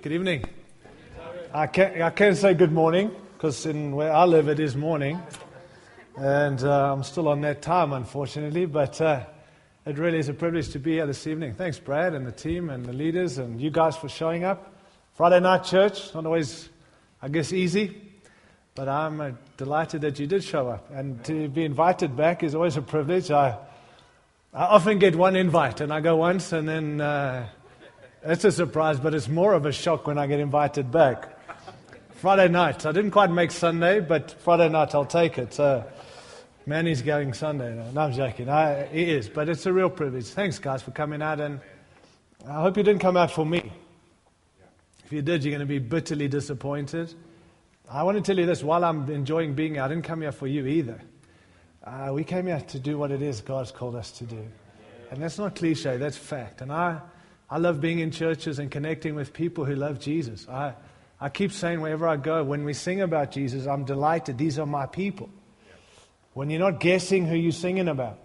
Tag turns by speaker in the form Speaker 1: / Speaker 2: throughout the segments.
Speaker 1: Good evening. I can't say good morning because in where I live it is morning, and I'm still on that time, unfortunately. But it really is a privilege to be here this evening. Thanks, Brad, and the team, and the leaders, and you guys for showing up. Friday night church, not always, I guess, easy, but I'm delighted that you did show up. And to be invited back is always a privilege. I often get one invite, and I go once, and then it's a surprise, but it's more of a shock when I get invited back. Friday night, I didn't quite make Sunday, but Friday night I'll take it. So, Manny's going Sunday. No, I'm joking. He is, but it's a real privilege. Thanks, guys, for coming out, and I hope you didn't come out for me. If you did, you're going to be bitterly disappointed. I want to tell you this, while I'm enjoying being here, I didn't come here for you either. We came here to do what it is God's called us to do. And that's not cliche, that's fact. And I love being in churches and connecting with people who love Jesus. I keep saying wherever I go, when we sing about Jesus, I'm delighted. These are my people. When you're not guessing who you're singing about.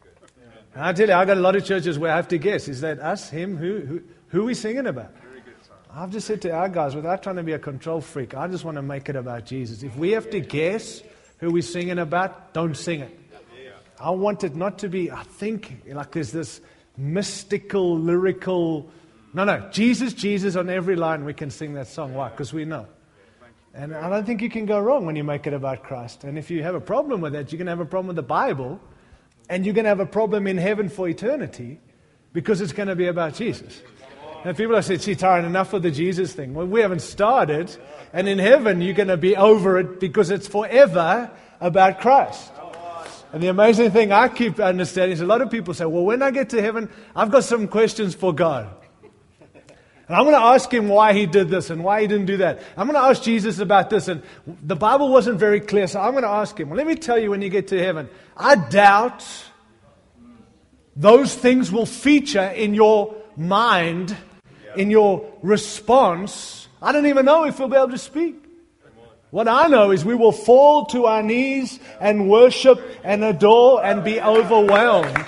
Speaker 1: And I tell you, I've got a lot of churches where I have to guess. Is that us, him, who are we singing about? I've just said to our guys, without trying to be a control freak, I just want to make it about Jesus. If we have to guess who we're singing about, don't sing it. I want it not to be, I think, like there's this mystical, lyrical, no, Jesus, Jesus on every line we can sing that song. Why? Because we know. And I don't think you can go wrong when you make it about Christ. And if you have a problem with that, you're going to have a problem with the Bible, and you're going to have a problem in heaven for eternity, because it's going to be about Jesus. And people have said, Tyron, enough of the Jesus thing. Well, we haven't started, and in heaven you're going to be over it because it's forever about Christ. And the amazing thing I keep understanding is a lot of people say, well, when I get to heaven, I've got some questions for God. And I'm going to ask Him why He did this and why He didn't do that. I'm going to ask Jesus about this. And the Bible wasn't very clear, so I'm going to ask Him. Well, let me tell you, when you get to heaven, I doubt those things will feature in your mind, in your response. I don't even know if we'll be able to speak. What I know is we will fall to our knees and worship and adore and be overwhelmed.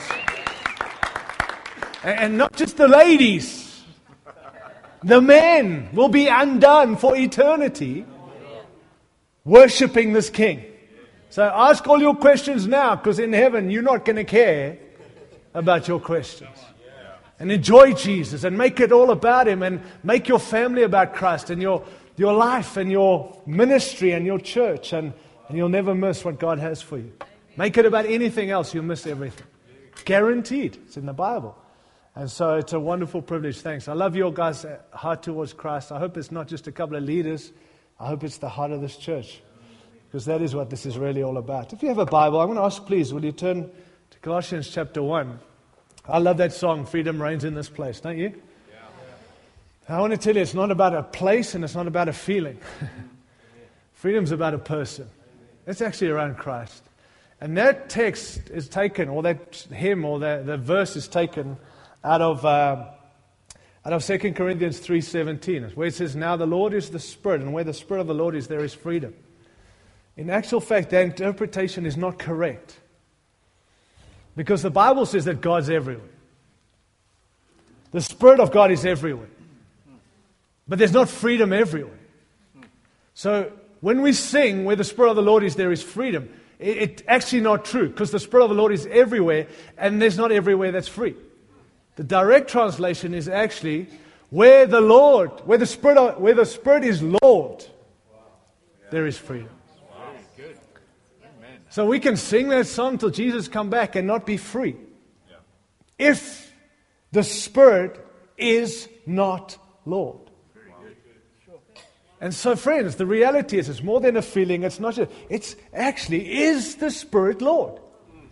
Speaker 1: And not just the ladies. The men will be undone for eternity worshiping this King. So ask all your questions now, because in heaven you're not going to care about your questions. And enjoy Jesus and make it all about Him, and make your family about Christ and your life and your ministry and your church, and you'll never miss what God has for you. Make it about anything else, you'll miss everything. Guaranteed. It's in the Bible. And so it's a wonderful privilege. Thanks. I love your guys' heart towards Christ. I hope it's not just a couple of leaders. I hope it's the heart of this church, because that is what this is really all about. If you have a Bible, I'm going to ask, please, will you turn to Colossians chapter 1. I love that song, Freedom Reigns in This Place, don't you? Yeah. I want to tell you, it's not about a place and it's not about a feeling. Freedom's about a person. It's actually around Christ. And that text is taken, or that hymn, or the verse is taken out of 2 Corinthians 3:17, where it says, now the Lord is the Spirit, and where the Spirit of the Lord is, there is freedom. In actual fact, that interpretation is not correct. Because the Bible says that God's everywhere. The Spirit of God is everywhere. But there's not freedom everywhere. So when we sing, where the Spirit of the Lord is, there is freedom. It's actually not true, because the Spirit of the Lord is everywhere, and there's not everywhere that's free. The direct translation is actually, where the Spirit is Lord, there is freedom. So we can sing that song till Jesus come back and not be free. If the Spirit is not Lord. And so, friends, the reality is it's more than a feeling. It's not just, it's actually, is the Spirit Lord?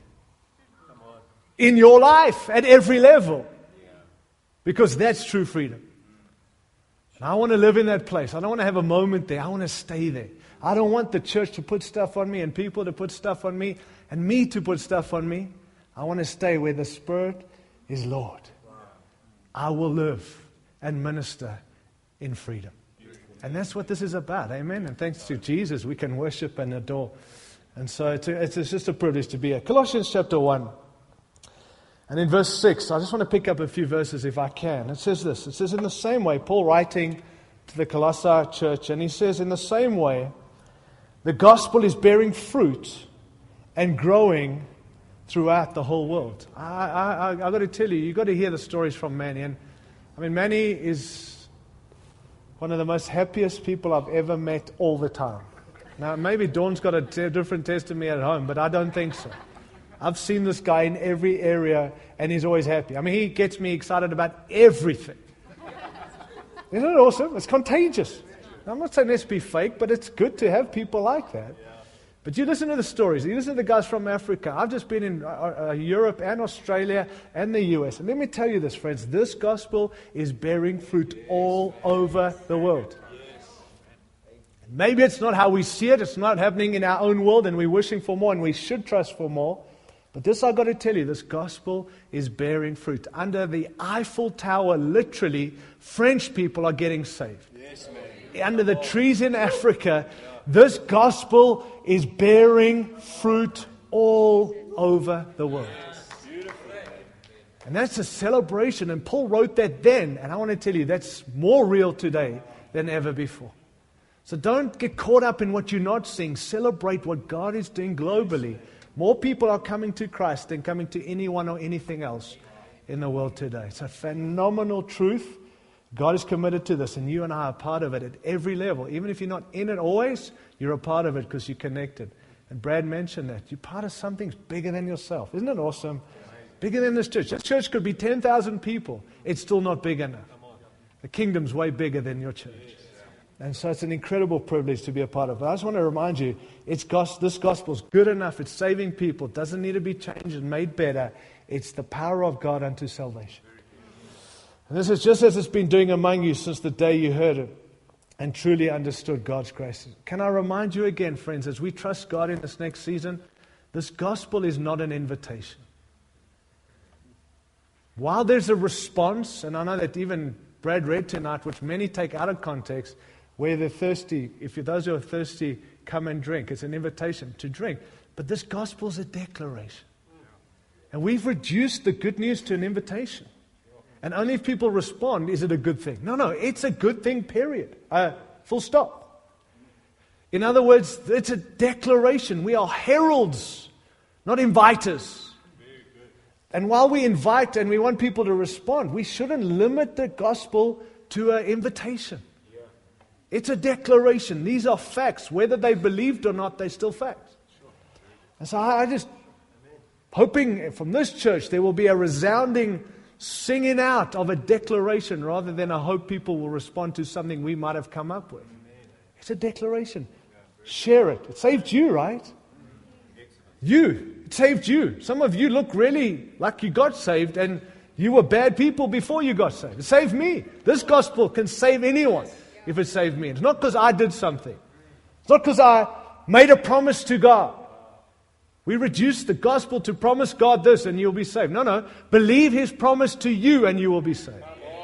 Speaker 1: In your life, at every level. Because that's true freedom. And I want to live in that place. I don't want to have a moment there. I want to stay there. I don't want the church to put stuff on me, and people to put stuff on me, and me to put stuff on me. I want to stay where the Spirit is Lord. I will live and minister in freedom. And that's what this is about. Amen. And thanks to Jesus, we can worship and adore. And so it's just a privilege to be here. Colossians chapter 1. And in verse 6, I just want to pick up a few verses if I can. It says this. It says, in the same way, Paul writing to the Colossae church, and he says, in the same way, the gospel is bearing fruit and growing throughout the whole world. I've got to tell you, you've got to hear the stories from Manny. And I mean, Manny is one of the most happiest people I've ever met all the time. Now, maybe Dawn's got a different testimony at home, but I don't think so. I've seen this guy in every area, and he's always happy. I mean, he gets me excited about everything. Isn't it awesome? It's contagious. Now, I'm not saying let's be fake, but it's good to have people like that. But you listen to the stories. You listen to the guys from Africa. I've just been in Europe and Australia and the US. And let me tell you this, friends. This gospel is bearing fruit all over the world. Maybe it's not how we see it. It's not happening in our own world, and we're wishing for more, and we should trust for more. But this, I've got to tell you, this gospel is bearing fruit. Under the Eiffel Tower, literally, French people are getting saved. Yes, under the trees in Africa, this gospel is bearing fruit all over the world. And that's a celebration. And Paul wrote that then. And I want to tell you, that's more real today than ever before. So don't get caught up in what you're not seeing. Celebrate what God is doing globally. More people are coming to Christ than coming to anyone or anything else in the world today. It's a phenomenal truth. God is committed to this, and you and I are part of it at every level. Even if you're not in it always, you're a part of it because you're connected. And Brad mentioned that. You're part of something bigger than yourself. Isn't it awesome? Bigger than this church. This church could be 10,000 people. It's still not big enough. The kingdom's way bigger than your church. And so it's an incredible privilege to be a part of it. I just want to remind you, this gospel's good enough. It's saving people. It doesn't need to be changed and made better. It's the power of God unto salvation. And this is just as it's been doing among you since the day you heard it and truly understood God's grace. Can I remind you again, friends, as we trust God in this next season, this gospel is not an invitation. While there's a response, and I know that even Brad read tonight, which many take out of context, where they're thirsty, those who are thirsty, come and drink. It's an invitation to drink. But this gospel is a declaration. And we've reduced the good news to an invitation. And only if people respond is it a good thing. No, it's a good thing, period. Full stop. In other words, it's a declaration. We are heralds, not inviters. And while we invite and we want people to respond, we shouldn't limit the gospel to an invitation. It's a declaration. These are facts. Whether they believed or not, they're still facts. And so I just hoping from this church there will be a resounding singing out of a declaration rather than a hope people will respond to something we might have come up with. It's a declaration. Share it. It saved you, right? It saved you. Some of you look really like you got saved and you were bad people before you got saved. It saved me. This gospel can save anyone if it saved me. It's not because I did something. It's not because I made a promise to God. We reduce the gospel to promise God this and you'll be saved. No. Believe His promise to you and you will be saved.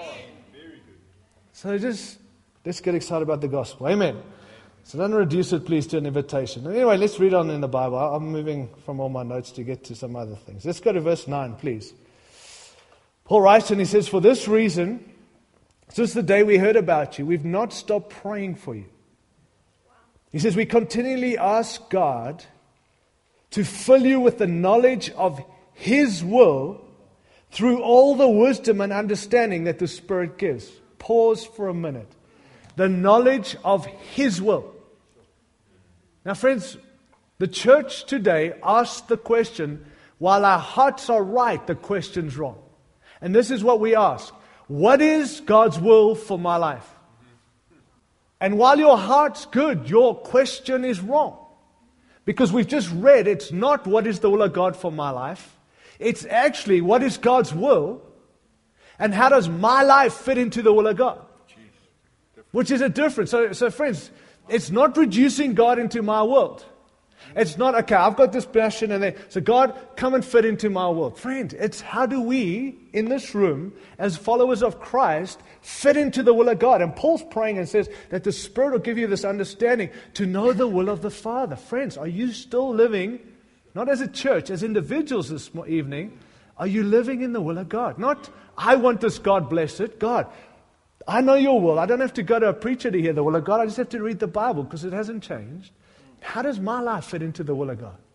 Speaker 1: So let's get excited about the gospel. Amen. So don't reduce it, please, to an invitation. Anyway, let's read on in the Bible. I'm moving from all my notes to get to some other things. Let's go to verse 9, please. Paul writes and he says, for this reason, since the day we heard about you, we've not stopped praying for you. He says, we continually ask God to fill you with the knowledge of His will through all the wisdom and understanding that the Spirit gives. Pause for a minute. The knowledge of His will. Now, friends, the church today asks the question, while our hearts are right, the question's wrong. And this is what we ask. What is God's will for my life? And while your heart's good, your question is wrong. Because we've just read, it's not what is the will of God for my life. It's actually what is God's will and how does my life fit into the will of God. Which is a difference. So friends, it's not reducing God into my world. It's not, okay, I've got this passion and then, so God, come and fit into my world. Friend, it's how do we, in this room, as followers of Christ, fit into the will of God. And Paul's praying and says that the Spirit will give you this understanding to know the will of the Father. Friends, are you still living, not as a church, as individuals this evening, are you living in the will of God? Not, I want this, God bless it. God, I know your will. I don't have to go to a preacher to hear the will of God. I just have to read the Bible because it hasn't changed. How does my life fit into the will of God?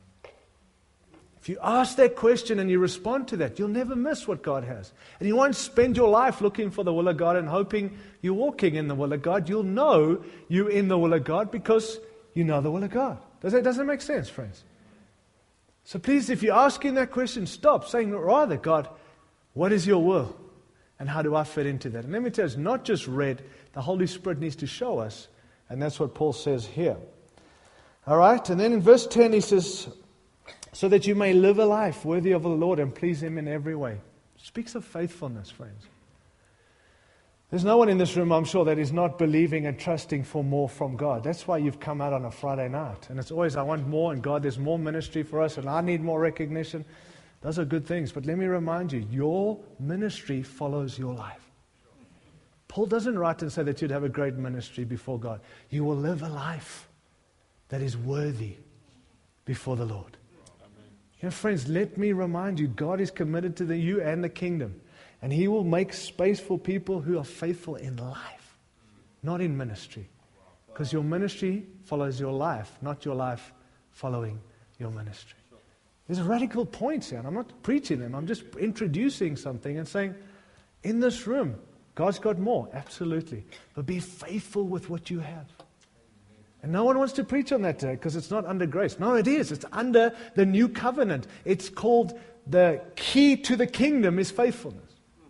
Speaker 1: If you ask that question and you respond to that, you'll never miss what God has. And you won't spend your life looking for the will of God and hoping you're walking in the will of God. You'll know you're in the will of God because you know the will of God. Does that make sense, friends? So please, if you're asking that question, stop saying rather, God, what is your will? And how do I fit into that? And let me tell you, it's not just read. The Holy Spirit needs to show us. And that's what Paul says here. All right, and then in verse 10 he says, so that you may live a life worthy of the Lord and please Him in every way. Speaks of faithfulness, friends. There's no one in this room, I'm sure, that is not believing and trusting for more from God. That's why you've come out on a Friday night. And it's always, I want more, and God, there's more ministry for us, and I need more recognition. Those are good things. But let me remind you, your ministry follows your life. Paul doesn't write and say that you'd have a great ministry before God. You will live a life that is worthy before the Lord. You know, friends, let me remind you, God is committed to you and the kingdom. And He will make space for people who are faithful in life, not in ministry. Because your ministry follows your life, not your life following your ministry. There's radical points here, and I'm not preaching them. I'm just introducing something and saying, in this room, God's got more, absolutely. But be faithful with what you have. And no one wants to preach on that today because it's not under grace. No, it is. It's under the new covenant. It's called the key to the kingdom is faithfulness.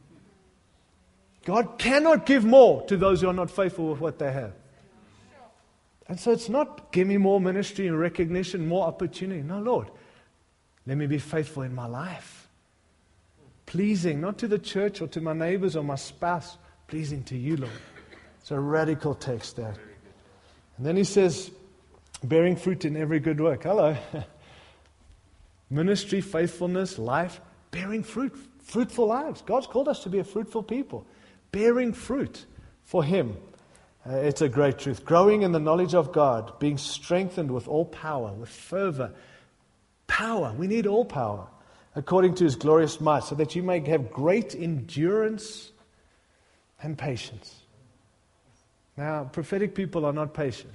Speaker 1: God cannot give more to those who are not faithful with what they have. And so it's not give me more ministry and recognition, more opportunity. No, Lord, let me be faithful in my life. Pleasing, not to the church or to my neighbors or my spouse, pleasing to you, Lord. It's a radical text there. And then he says, bearing fruit in every good work. Hello. Ministry, faithfulness, life, bearing fruit, fruitful lives. God's called us to be a fruitful people. Bearing fruit for Him. It's a great truth. Growing in the knowledge of God, being strengthened with all power, with fervor. Power, we need all power, according to His glorious might, so that you may have great endurance and patience. Now, prophetic people are not patient.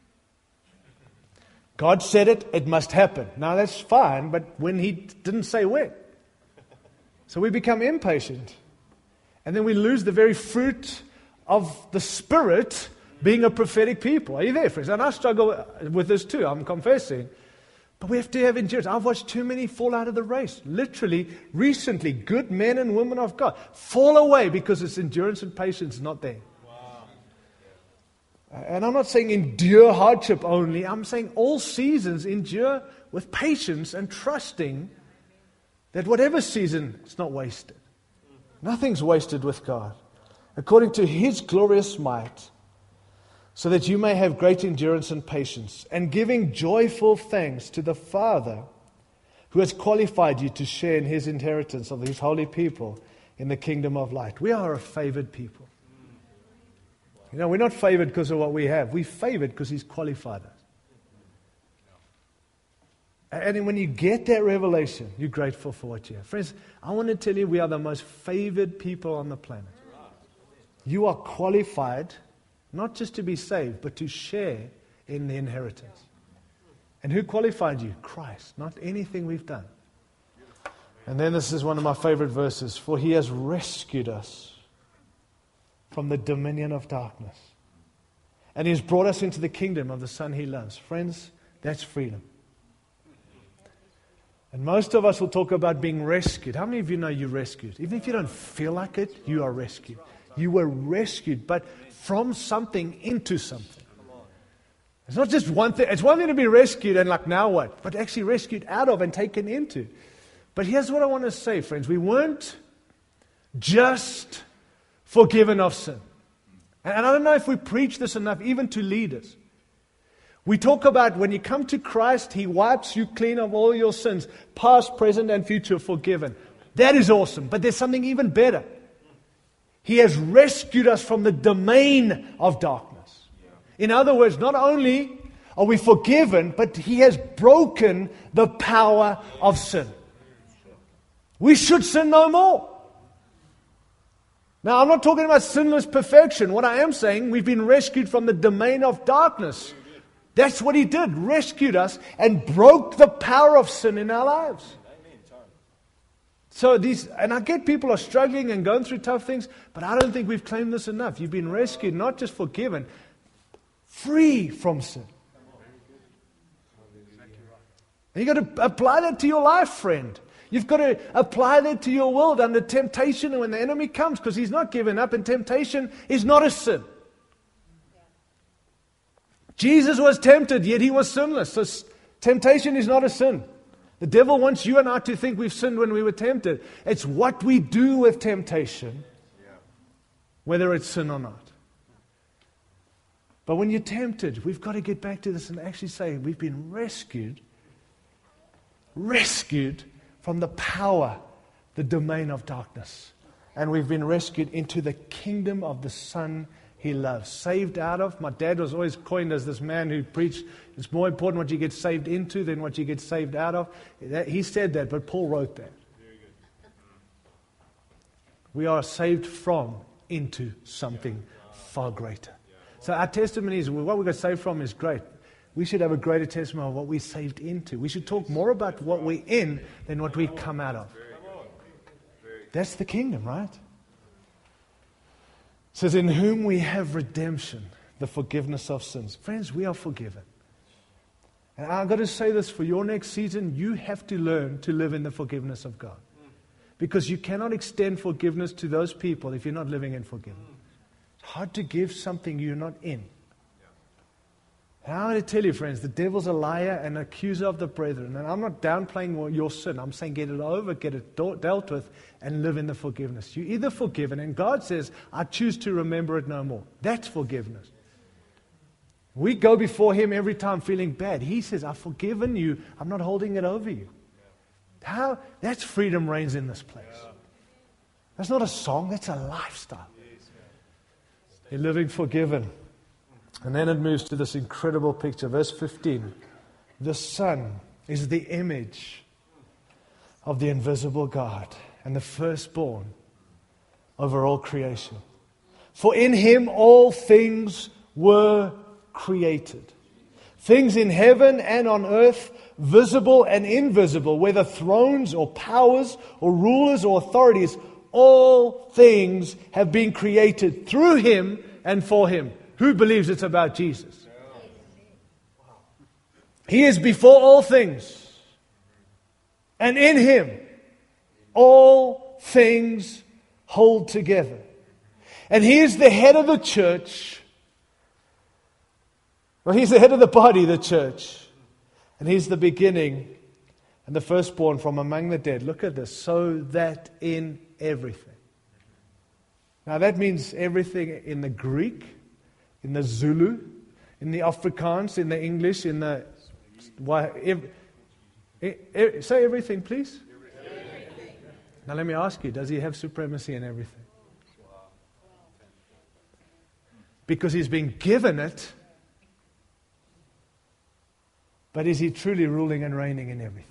Speaker 1: God said it, it must happen. Now, that's fine, but when He didn't say when. So we become impatient. And then we lose the very fruit of the Spirit being a prophetic people. Are you there, friends? And I struggle with this too, I'm confessing. But we have to have endurance. I've watched too many fall out of the race. Literally, recently, good men and women of God fall away because it's endurance and patience not there. And I'm not saying endure hardship only. I'm saying all seasons endure with patience and trusting that whatever season, it's not wasted. Nothing's wasted with God. According to His glorious might, so that you may have great endurance and patience, and giving joyful thanks to the Father who has qualified you to share in His inheritance of His holy people in the kingdom of light. We are a favored people. You know, we're not favored because of what we have. We're favored because He's qualified us. And when you get that revelation, you're grateful for what you have. Friends, I want to tell you we are the most favored people on the planet. You are qualified not just to be saved, but to share in the inheritance. And who qualified you? Christ, not anything we've done. And then this is one of my favorite verses. For He has rescued us from the dominion of darkness. And He has brought us into the kingdom of the Son He loves. Friends, that's freedom. And most of us will talk about being rescued. How many of you know you're rescued? Even if you don't feel like it, you are rescued. You were rescued, but from something into something. It's not just one thing. It's one thing to be rescued and like, now what? But actually rescued out of and taken into. But here's what I want to say, friends. We weren't just forgiven of sin. And I don't know if we preach this enough, even to leaders. We talk about when you come to Christ, He wipes you clean of all your sins, past, present, and future, forgiven. That is awesome. But there's something even better. He has rescued us from the domain of darkness. In other words, not only are we forgiven, but He has broken the power of sin. We should sin no more. Now, I'm not talking about sinless perfection. What I am saying, we've been rescued from the domain of darkness. That's what He did, rescued us and broke the power of sin in our lives. So and I get people are struggling and going through tough things, but I don't think we've claimed this enough. You've been rescued, not just forgiven, free from sin. And you've got to apply that to your life, friend. You've got to apply that to your world under temptation and when the enemy comes, because he's not given up, and temptation is not a sin. Jesus was tempted, yet He was sinless. So temptation is not a sin. The devil wants you and I to think we've sinned when we were tempted. It's what we do with temptation, whether it's sin or not. But when you're tempted, we've got to get back to this and actually say we've been rescued from the power, the domain of darkness. And we've been rescued into the kingdom of the Son He loves. Saved out of. My dad was always coined as this man who preached, it's more important what you get saved into than what you get saved out of. He said that, but Paul wrote that. We are saved from into something far greater. So our testimony is, what we got saved from is great. We should have a greater testimony of what we're saved into. We should talk more about what we're in than what we come out of. That's the kingdom, right? It says, in whom we have redemption, the forgiveness of sins. Friends, we are forgiven. And I've got to say this, for your next season, you have to learn to live in the forgiveness of God. Because you cannot extend forgiveness to those people if you're not living in forgiveness. It's hard to give something you're not in. And I'm going to tell you, friends, the devil's a liar and accuser of the brethren. And I'm not downplaying your sin. I'm saying get it over, get it dealt with, and live in the forgiveness. You're either forgiven, and God says, I choose to remember it no more. That's forgiveness. We go before Him every time feeling bad. He says, I've forgiven you. I'm not holding it over you. How? That's freedom reigns in this place. That's not a song. That's a lifestyle. You're living forgiven. And then it moves to this incredible picture. Verse 15. The Son is the image of the invisible God and the firstborn over all creation. For in Him all things were created. Things in heaven and on earth, visible and invisible, whether thrones or powers or rulers or authorities, all things have been created through Him and for Him. Who believes it's about Jesus? He is before all things. And in Him, all things hold together. And He is the head of the church. Well, He's the head of the body, the church. And He's the beginning and the firstborn from among the dead. Look at this. So that in everything. Now that means everything in the Greek, in the Zulu, in the Afrikaans, in the English, in the... say everything, please. Everything. Now let me ask you, does He have supremacy in everything? Because He's been given it, but is He truly ruling and reigning in everything?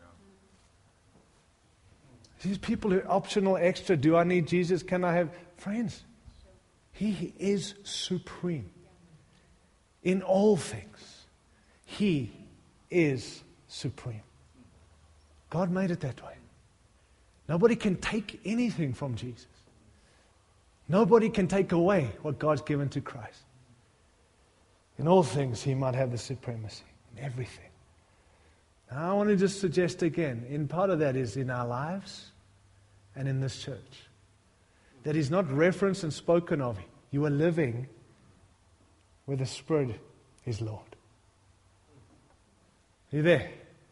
Speaker 1: These people who are optional, extra, do I need Jesus? Can I have... Friends, He is supreme in all things. He is supreme. God made it that way. Nobody can take anything from Jesus. Nobody can take away what God's given to Christ. In all things, He might have the supremacy. In everything. Now, I want to just suggest again, in part of that is in our lives and in this church. That is not referenced and spoken of. You are living where the Spirit is Lord. Are you there?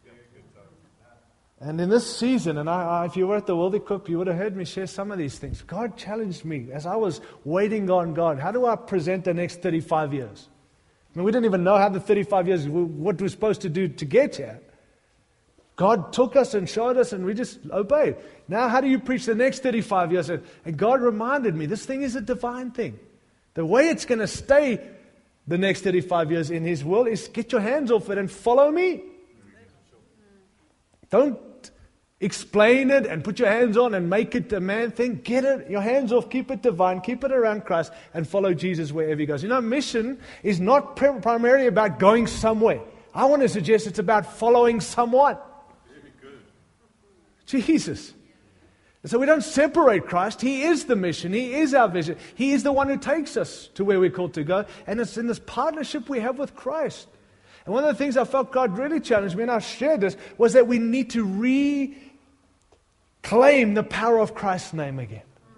Speaker 1: And in this season, and if you were at the World Equip, you would have heard me share some of these things. God challenged me as I was waiting on God. How do I present the next 35 years? I mean, we didn't even know how the 35 years, what we're supposed to do to get here. God took us and showed us, and we just obeyed. Now, how do you preach the next 35 years? And God reminded me, this thing is a divine thing. The way it's going to stay the next 35 years in His will is get your hands off it and follow me. Don't explain it and put your hands on and make it a man thing. Get it, your hands off, keep it divine, keep it around Christ, and follow Jesus wherever he goes. You know, mission is not primarily about going somewhere. I want to suggest it's about following someone. Jesus. And so we don't separate Christ. He is the mission. He is our vision. He is the one who takes us to where we're called to go. And it's in this partnership we have with Christ. And one of the things I felt God really challenged me, and I shared this, was that we need to reclaim the power of Christ's name again.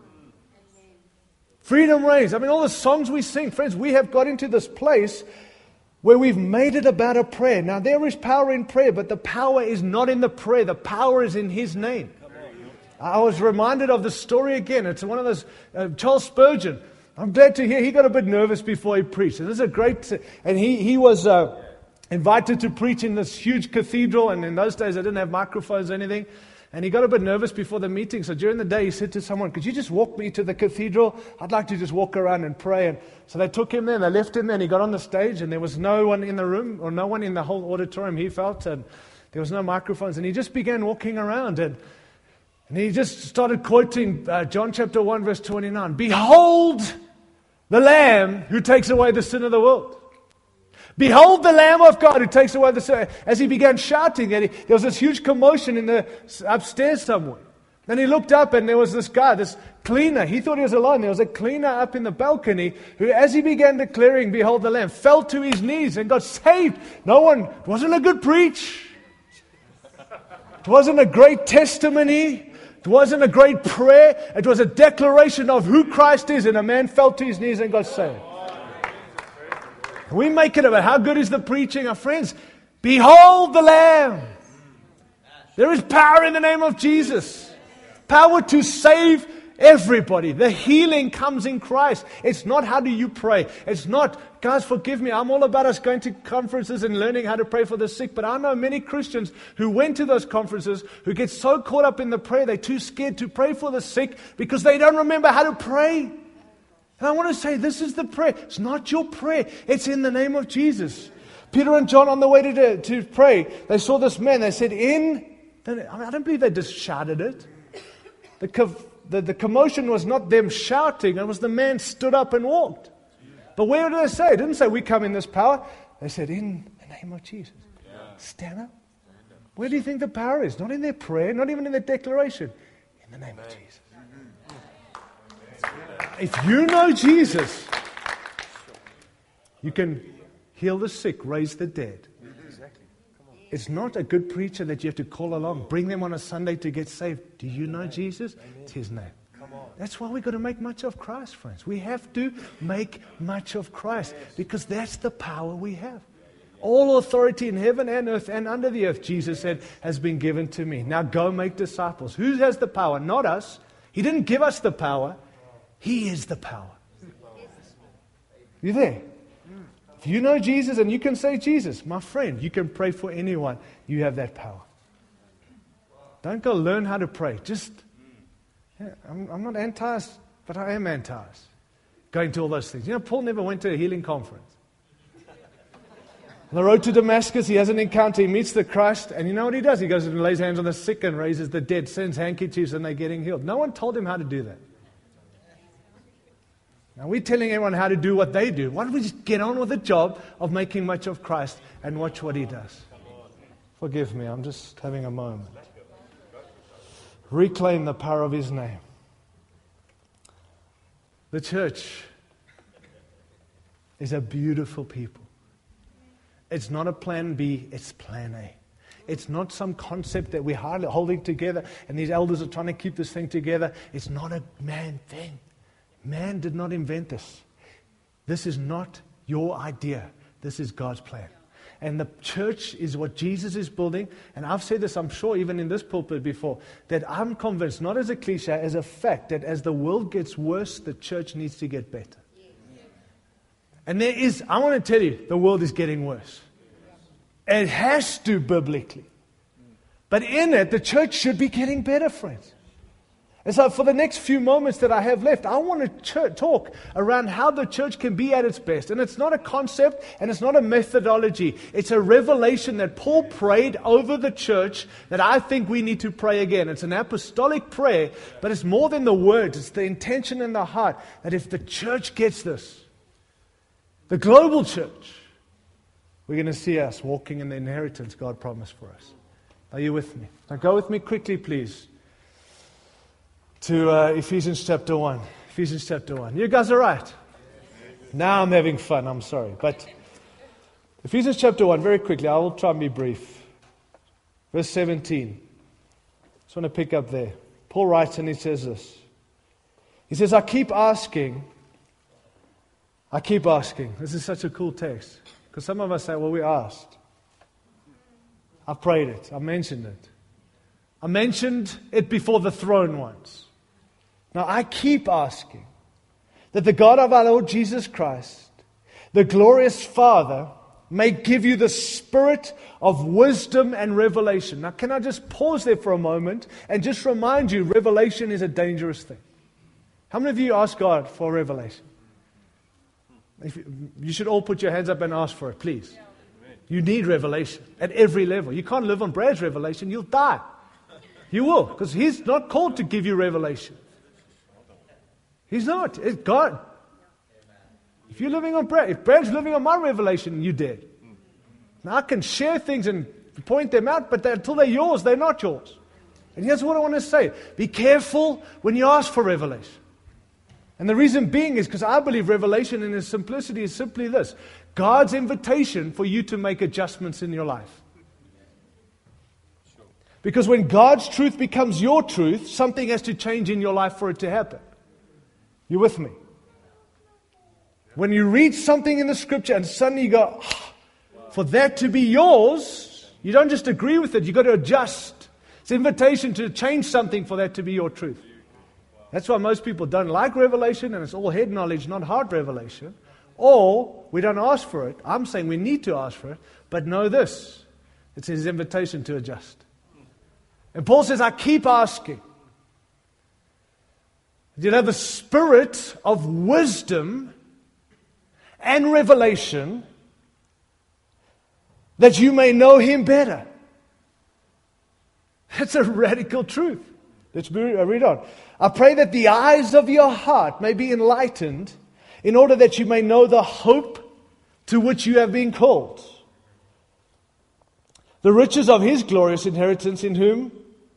Speaker 1: Freedom reigns. I mean, all the songs we sing, friends, we have got into this place where we've made it about a prayer. Now, there is power in prayer, but the power is not in the prayer. The power is in His name. I was reminded of the story again. It's one of those, Charles Spurgeon. I'm glad to hear he got a bit nervous before he preached. And this is a great, and he was invited to preach in this huge cathedral. And in those days, they didn't have microphones or anything. And he got a bit nervous before the meeting. So during the day, he said to someone, could you just walk me to the cathedral? I'd like to just walk around and pray. And so they took him there, and they left him there, and he got on the stage, and there was no one in the room, or no one in the whole auditorium, he felt, and there was no microphones. And he just began walking around, and he just started quoting John chapter 1, verse 29. Behold the Lamb who takes away the sin of the world. Behold the Lamb of God who takes away the sin. As he began shouting, there was this huge commotion in the upstairs somewhere. Then he looked up, and there was this guy, this cleaner. He thought he was alone. There was a cleaner up in the balcony who, as he began declaring, behold the Lamb, fell to his knees and got saved. It wasn't a good preach. It wasn't a great testimony. It wasn't a great prayer. It was a declaration of who Christ is, and a man fell to his knees and got saved. We make it about how good is the preaching. Our friends, behold the Lamb. There is power in the name of Jesus. Power to save everybody. The healing comes in Christ. It's not how do you pray. It's not, guys, forgive me. I'm all about us going to conferences and learning how to pray for the sick. But I know many Christians who went to those conferences who get so caught up in the prayer, they're too scared to pray for the sick because they don't remember how to pray. And I want to say, this is the prayer. It's not your prayer. It's in the name of Jesus. Peter and John on the way to pray, they saw this man. They said, I don't believe they just shouted it. The commotion was not them shouting. It was the man stood up and walked. But where did they say? It didn't say, we come in this power. They said, in the name of Jesus. Stand up. Where do you think the power is? Not in their prayer, not even in their declaration. In the name of Jesus. If you know Jesus, you can heal the sick, raise the dead. It's not a good preacher that you have to call along, bring them on a Sunday to get saved. Do you know Jesus? It's His name. That's why we've got to make much of Christ, friends. We have to make much of Christ because that's the power we have. All authority in heaven and earth and under the earth, Jesus said, has been given to me. Now go make disciples. Who has the power? Not us. He didn't give us the power. He is the power. You there? If you know Jesus and you can say Jesus, my friend, you can pray for anyone. You have that power. Don't go learn how to pray. I'm not anti-us, but I am anti-us. Going to all those things. You know, Paul never went to a healing conference. On the road to Damascus, he has an encounter. He meets the Christ, and you know what he does? He goes and lays hands on the sick and raises the dead, sends handkerchiefs, and they're getting healed. No one told him how to do that. Now, we're telling everyone how to do what they do. Why don't we just get on with the job of making much of Christ and watch what He does? Forgive me, I'm just having a moment. Reclaim the power of His name. The church is a beautiful people. It's not a plan B, it's plan A. It's not some concept that we're holding together and these elders are trying to keep this thing together. It's not a man thing. Man did not invent this. This is not your idea. This is God's plan. And the church is what Jesus is building. And I've said this, I'm sure, even in this pulpit before, that I'm convinced, not as a cliche, as a fact, that as the world gets worse, the church needs to get better. And I want to tell you, the world is getting worse. It has to biblically. But in it, the church should be getting better, friends. And so for the next few moments that I have left, I want to talk around how the church can be at its best. And it's not a concept and it's not a methodology. It's a revelation that Paul prayed over the church that I think we need to pray again. It's an apostolic prayer, but it's more than the words. It's the intention in the heart that if the church gets this, the global church, we're going to see us walking in the inheritance God promised for us. Are you with me? Now go with me quickly, please, to Ephesians chapter 1. Ephesians chapter 1. You guys are right. Now I'm having fun, I'm sorry. But Ephesians chapter 1, very quickly, I will try and be brief. Verse 17. Just want to pick up there. Paul writes and he says this. He says, I keep asking. This is such a cool text. Because some of us say, well, we asked. I prayed it. I mentioned it. I mentioned it before the throne once. Now I keep asking that the God of our Lord Jesus Christ, the glorious Father, may give you the spirit of wisdom and revelation. Now can I just pause there for a moment and just remind you, revelation is a dangerous thing. How many of you ask God for revelation? You should all put your hands up and ask for it, please. You need revelation at every level. You can't live on Brad's revelation, you'll die. You will, because he's not called to give you revelation. He's not. It's God. If you're living on Brad, if Brad's living on my revelation, you're dead. Now I can share things and point them out, but until they're yours, they're not yours. And here's what I want to say. Be careful when you ask for revelation. And the reason being is because I believe revelation in its simplicity is simply this. God's invitation for you to make adjustments in your life. Because when God's truth becomes your truth, something has to change in your life for it to happen. You with me? When you read something in the scripture and suddenly you go, for that to be yours, you don't just agree with it, you've got to adjust. It's an invitation to change something for that to be your truth. That's why most people don't like revelation, and it's all head knowledge, not heart revelation. Or we don't ask for it. I'm saying we need to ask for it, but know this. It's his invitation to adjust. And Paul says, I keep asking. You have a spirit of wisdom and revelation that you may know him better. That's a radical truth. Let's read on. I pray that the eyes of your heart may be enlightened in order that you may know the hope to which you have been called. The riches of his glorious inheritance in whom?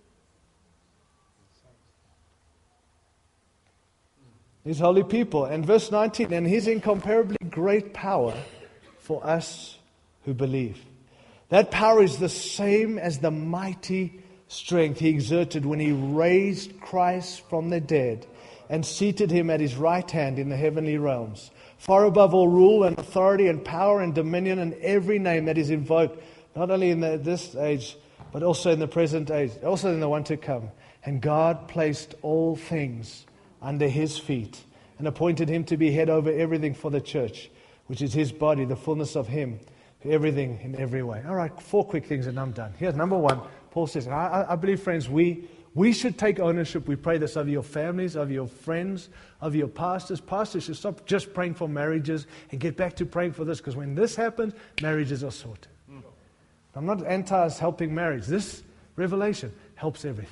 Speaker 1: His holy people. And verse 19, and his incomparably great power for us who believe. That power is the same as the mighty strength he exerted when he raised Christ from the dead and seated him at his right hand in the heavenly realms, far above all rule and authority and power and dominion and every name that is invoked, not only in this age, but also in the present age, also in the one to come. And God placed all things under his feet and appointed him to be head over everything for the church, which is his body, the fullness of him, everything in every way. All right, 4 quick things and I'm done. Here's number 1. Paul says, I believe, friends, we should take ownership. We pray this over your families, over your friends, over your pastors. Pastors should stop just praying for marriages and get back to praying for this, because when this happens, marriages are sorted. I'm not anti us helping marriage. This revelation helps everything.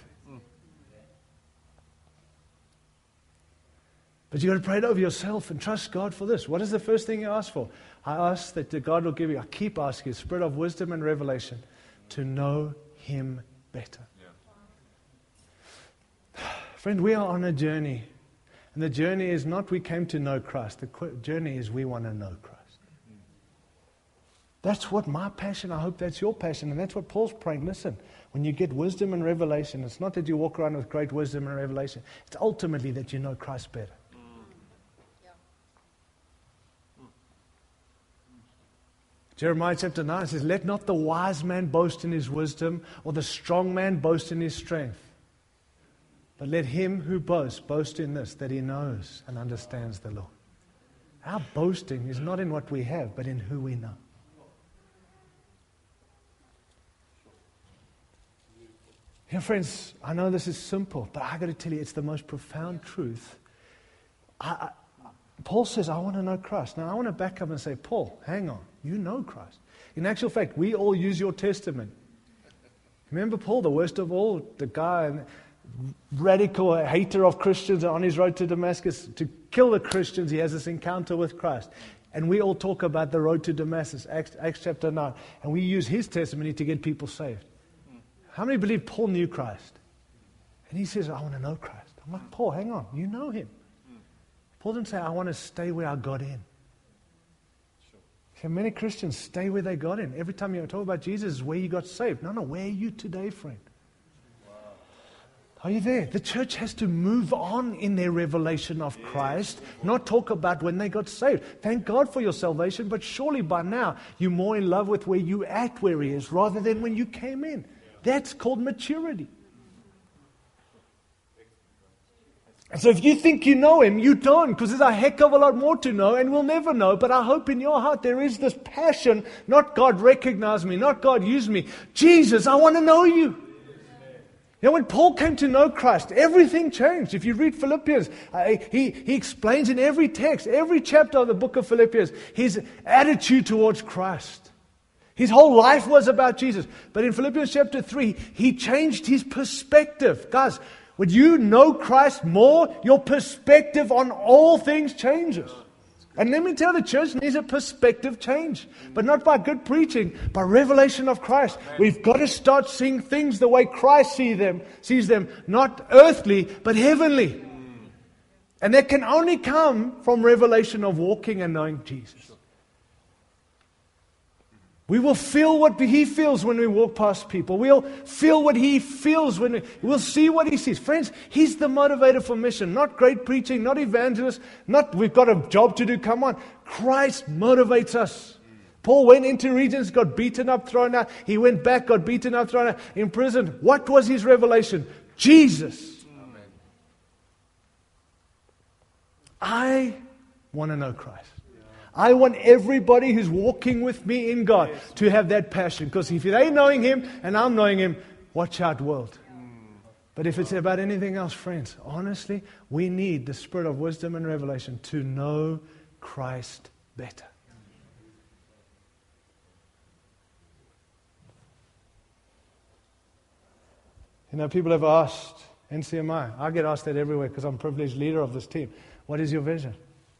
Speaker 1: But you've got to pray it over yourself and trust God for this. What is the first thing you ask for? I ask that God will give you, I keep asking, a spirit of wisdom and revelation to know him better. Friend, we are on a journey. And the journey is not we came to know Christ. The journey is we want to know Christ. That's what my passion, I hope that's your passion. And that's what Paul's praying. Listen, when you get wisdom and revelation, it's not that you walk around with great wisdom and revelation. It's ultimately that you know Christ better. Jeremiah chapter 9 says, let not the wise man boast in his wisdom, or the strong man boast in his strength. But let him who boasts boast in this, that he knows and understands the Lord. Our boasting is not in what we have, but in who we know. Friends, I know this is simple, but I got to tell you, it's the most profound truth. Paul says, I want to know Christ. Now, I want to back up and say, Paul, hang on. You know Christ. In actual fact, we all use your testament. Remember Paul, the worst of all, the guy, radical hater of Christians on his road to Damascus. To kill the Christians, he has this encounter with Christ. And we all talk about the road to Damascus, Acts chapter 9. And we use his testimony to get people saved. How many believe Paul knew Christ? And he says, I want to know Christ. I'm like, Paul, hang on. You know him. Paul didn't say, I want to stay where I got in. So many Christians stay where they got in. Every time you talk about Jesus, is where you got saved. No, where are you today, friend? Are you there? The church has to move on in their revelation of Christ, not talk about when they got saved. Thank God for your salvation, but surely by now you're more in love with where you at, where He is, rather than when you came in. That's called maturity. And so if you think you know Him, you don't, because there's a heck of a lot more to know, and we'll never know. But I hope in your heart there is this passion, not God recognize me, not God use me. Jesus, I want to know you. You know, when Paul came to know Christ, everything changed. If you read Philippians, he explains in every text, every chapter of the book of Philippians, his attitude towards Christ. His whole life was about Jesus. But in Philippians chapter 3, he changed his perspective. Guys, when you know Christ more, your perspective on all things changes. And let me tell the church needs a perspective change. But not by good preaching, by revelation of Christ. We've got to start seeing things the way Christ sees them, not earthly, but heavenly. And that can only come from revelation of walking and knowing Jesus. We will feel what He feels when we walk past people. We'll feel what He feels we'll see what He sees. Friends, He's the motivator for mission. Not great preaching, not evangelists, not we've got a job to do, come on. Christ motivates us. Paul went into regions, got beaten up, thrown out. He went back, got beaten up, thrown out, imprisoned. What was his revelation? Jesus. Amen. I want to know Christ. I want everybody who's walking with me in God to have that passion. Because if they're knowing Him and I'm knowing Him, watch out, world. But if it's about anything else, friends, honestly, we need the spirit of wisdom and revelation to know Christ better. You know, people have asked, NCMI, I get asked that everywhere because I'm a privileged leader of this team. What is your vision?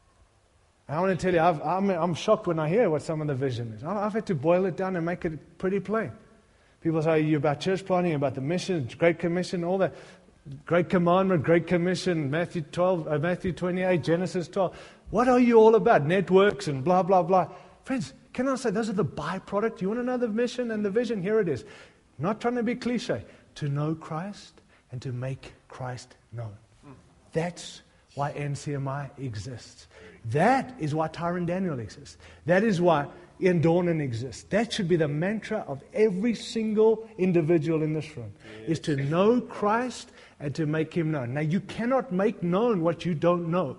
Speaker 1: I want to tell you, I'm shocked when I hear what some of the vision is. I've had to boil it down and make it pretty plain. People say, are you about church planting, about the mission, Great Commission, all that. Great Commandment, Great Commission, Matthew 28, Genesis 12. What are you all about? Networks and blah, blah, blah. Friends, can I say those are the byproduct? You want to know the mission and the vision? Here it is. Not trying to be cliche. To know Christ and to make Christ known. That's why NCMI exists. That is why Tyron Daniel exists. That is why Ian Dornan exists. That should be the mantra of every single individual in this room, is to know Christ and to make Him known. Now, you cannot make known what you don't know.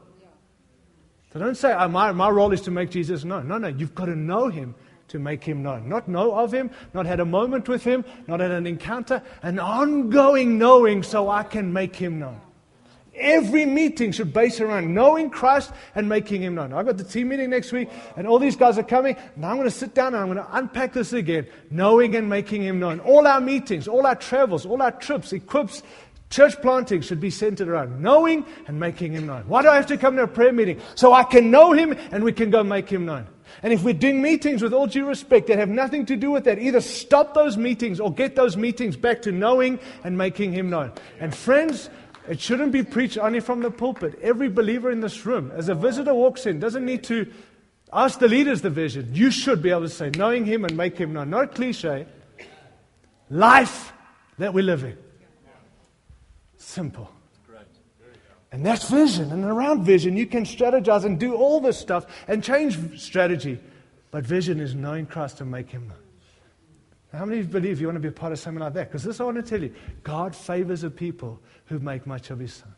Speaker 1: So don't say, my role is to make Jesus known. No, you've got to know Him to make Him known. Not know of Him, not had a moment with Him, not had an encounter, an ongoing knowing so I can make Him known. Every meeting should base around knowing Christ and making Him known. I've got the team meeting next week, and all these guys are coming. Now I'm going to sit down and I'm going to unpack this again. Knowing and making Him known. All our meetings, all our travels, all our trips, equips, church planting should be centered around knowing and making Him known. Why do I have to come to a prayer meeting? So I can know Him and we can go make Him known. And if we're doing meetings with all due respect that have nothing to do with that, either stop those meetings or get those meetings back to knowing and making Him known. And friends, it shouldn't be preached only from the pulpit. Every believer in this room, as a visitor walks in, doesn't need to ask the leaders the vision. You should be able to say, knowing Him and make Him known. Not cliche. Life that we live in. Simple. And that's vision. And around vision, you can strategize and do all this stuff and change strategy. But vision is knowing Christ and make Him known. How many of you believe you want to be a part of something like that? Because this I want to tell you. God favors a people who make much of His Son.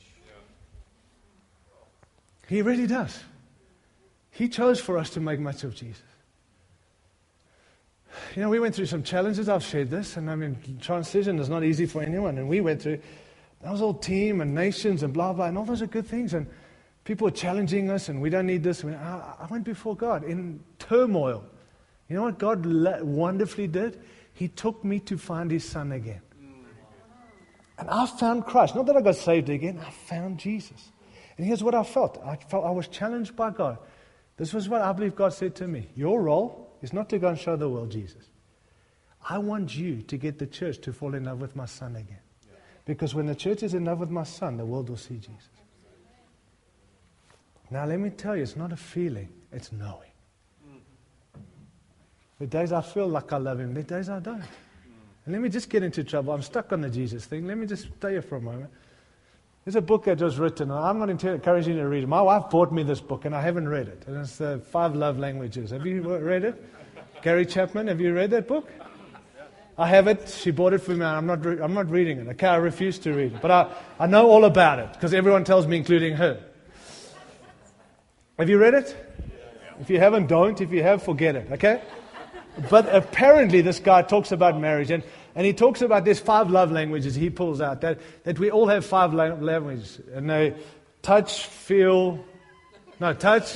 Speaker 1: He really does. He chose for us to make much of Jesus. We went through some challenges. I've shared this, and I mean, transition is not easy for anyone. And we went through, that was all team and nations and blah, blah, and all those are good things. And people were challenging us, and we don't need this. I went before God in turmoil. You know what God wonderfully did? He took me to find His Son again. And I found Christ. Not that I got saved again. I found Jesus. And here's what I felt. I felt I was challenged by God. This was what I believe God said to me. Your role is not to go and show the world Jesus. I want you to get the church to fall in love with my Son again. Because when the church is in love with my Son, the world will see Jesus. Now let me tell you, it's not a feeling, it's knowing. The days I feel like I love Him, the days I don't. And let me just get into trouble. I'm stuck on the Jesus thing. Let me just stay here for a moment. There's a book that was written, and I'm not encouraging you to read it. My wife bought me this book, and I haven't read it. And it's the 5 Love Languages. Have you read it? Gary Chapman, have you read that book? I have it. She bought it for me. I'm not reading it. Okay, I refuse to read it. But I know all about it, because everyone tells me, including her. Have you read it? If you haven't, don't. If you have, forget it. Okay? But apparently this guy talks about marriage, and he talks about there's 5 love languages he pulls out, that we all have 5 languages. And they touch, feel, touch,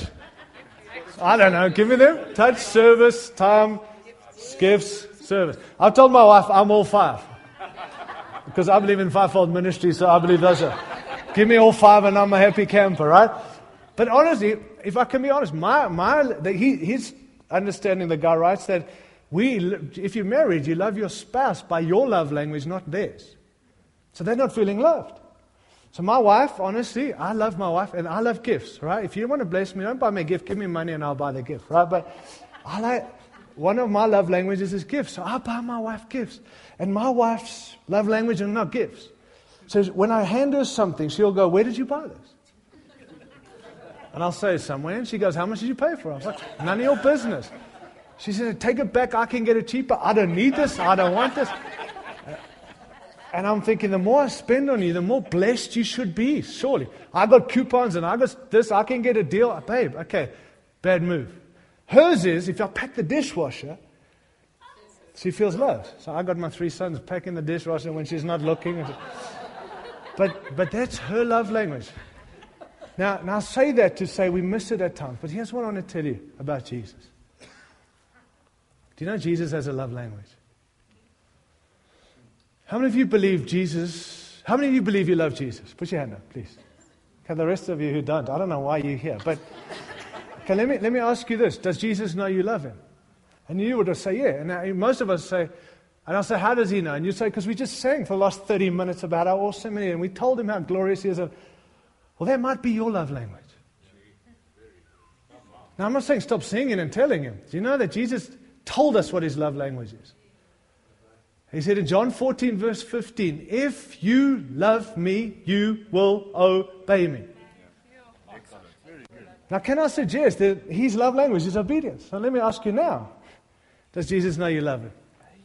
Speaker 1: I don't know, give me them. Touch, service, time, gifts, service. I've told my wife I'm all 5. Because I believe in fivefold ministry, so I believe those are. Give me all 5 and I'm a happy camper, right? But honestly, if I can be honest, his understanding, the guy writes that if you're married, you love your spouse by your love language, not theirs. So they're not feeling loved. So my wife, honestly, I love my wife and I love gifts, right? If you want to bless me, don't buy me a gift, give me money and I'll buy the gift, right? But one of my love languages is gifts. So I buy my wife gifts. And my wife's love language is not gifts. So when I hand her something, she'll go, where did you buy this? And I'll say somewhere, and she goes, how much did you pay for it? I was like, none of your business. She said, take it back, I can get it cheaper. I don't need this, I don't want this. And I'm thinking, the more I spend on you, the more blessed you should be, surely. I got coupons and I got this, I can get a deal. Babe, okay, bad move. Hers is, if I pack the dishwasher, she feels loved. So I got my 3 sons packing the dishwasher when she's not looking. But that's her love language. Now I say that to say we miss it at times. But here's what I want to tell you about Jesus. Do you know Jesus has a love language? How many of you believe Jesus? How many of you believe you love Jesus? Put your hand up, please. Okay, the rest of you who don't, I don't know why you're here. But okay, let me ask you this. Does Jesus know you love Him? And you would just say, yeah. And now, most of us say, and I'll say, how does He know? And you say, because we just sang for the last 30 minutes about how awesome He is. And we told Him how glorious He is. Well, that might be your love language. Now, I'm not saying stop singing and telling Him. Do you know that Jesus told us what His love language is? He said in John 14, verse 15, if you love me, you will obey me. Now, can I suggest that His love language is obedience? So let me ask you now, does Jesus know you love Him?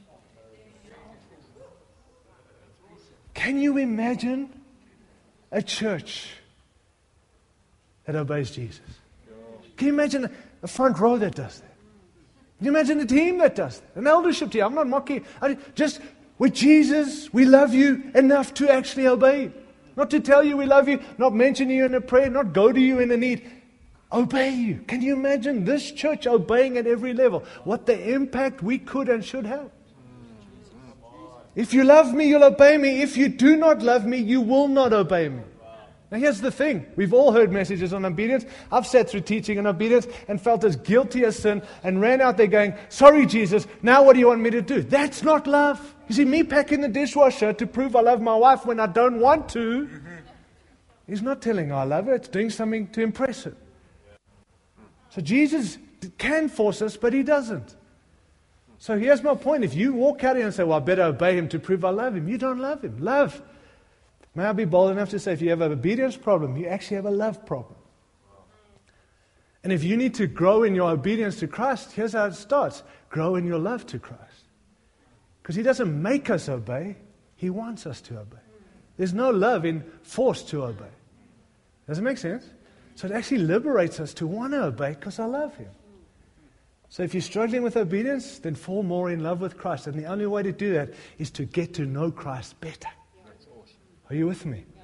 Speaker 1: Can you imagine a church that obeys Jesus? Can you imagine a front row that does that? Can you imagine a team that does that? An eldership team. I'm not mocking. Just with Jesus, we love you enough to actually obey Him. Not to tell you we love you, not mention you in a prayer, not go to you in a need. Obey you. Can you imagine this church obeying at every level? What the impact we could and should have. If you love me, you'll obey me. If you do not love me, you will not obey me. Now here's the thing. We've all heard messages on obedience. I've sat through teaching on obedience and felt as guilty as sin and ran out there going, sorry Jesus, now what do you want me to do? That's not love. You see, me packing the dishwasher to prove I love my wife when I don't want to, is not telling her I love her. It's doing something to impress her. So Jesus can force us, but He doesn't. So here's my point. If you walk out here and say, well, I better obey Him to prove I love Him, you don't love Him. Love. May I be bold enough to say, if you have an obedience problem, you actually have a love problem. And if you need to grow in your obedience to Christ, here's how it starts. Grow in your love to Christ. Because He doesn't make us obey. He wants us to obey. There's no love in force to obey. Does it make sense? So it actually liberates us to want to obey because I love Him. So if you're struggling with obedience, then fall more in love with Christ. And the only way to do that is to get to know Christ better. Are you with me?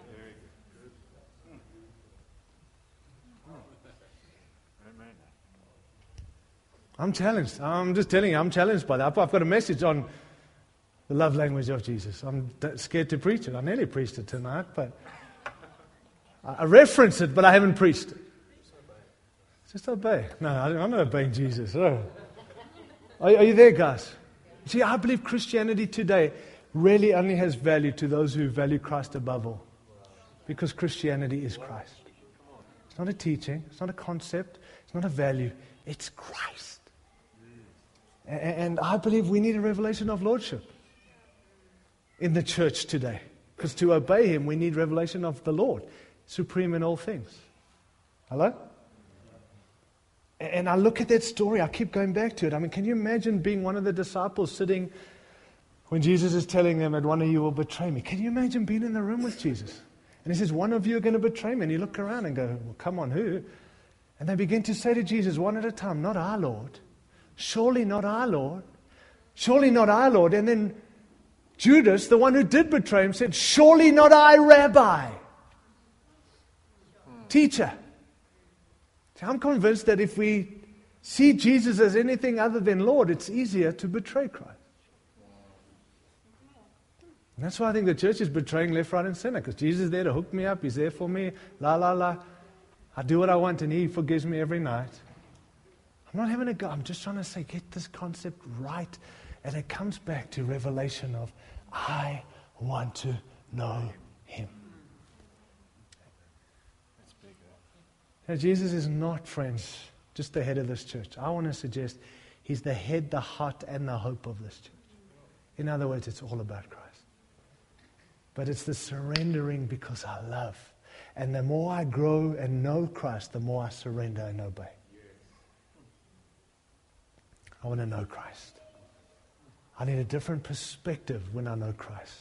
Speaker 1: I'm challenged. I'm just telling you, I'm challenged by that. I've got a message on the love language of Jesus. I'm scared to preach it. I nearly preached it tonight, but I reference it, but I haven't preached it. Just obey. No, I'm not obeying Jesus. Oh. Are you there, guys? See, I believe Christianity today really only has value to those who value Christ above all. Because Christianity is Christ. It's not a teaching. It's not a concept. It's not a value. It's Christ. And I believe we need a revelation of Lordship in the church today. Because to obey Him, we need revelation of the Lord, supreme in all things. Hello? And I look at that story, I keep going back to it. I mean, can you imagine being one of the disciples sitting when Jesus is telling them that one of you will betray me? Can you imagine being in the room with Jesus? And He says, one of you are going to betray me. And you look around and go, well, come on, who? And they begin to say to Jesus, one at a time, not our Lord. Surely not our Lord. Surely not our Lord. And then Judas, the one who did betray Him, said, surely not I, Rabbi. Teacher. I'm convinced that if we see Jesus as anything other than Lord, it's easier to betray Christ. And that's why I think the church is betraying left, right, and center. Because Jesus is there to hook me up. He's there for me. La, la, la. I do what I want and He forgives me every night. I'm not having a go. I'm just trying to say, get this concept right. And it comes back to revelation of, I want to know Him. Now, Jesus is not, friends, just the head of this church. I want to suggest He's the head, the heart, and the hope of this church. In other words, it's all about Christ. But it's the surrendering because I love. And the more I grow and know Christ, the more I surrender and obey. I want to know Christ. I need a different perspective when I know Christ.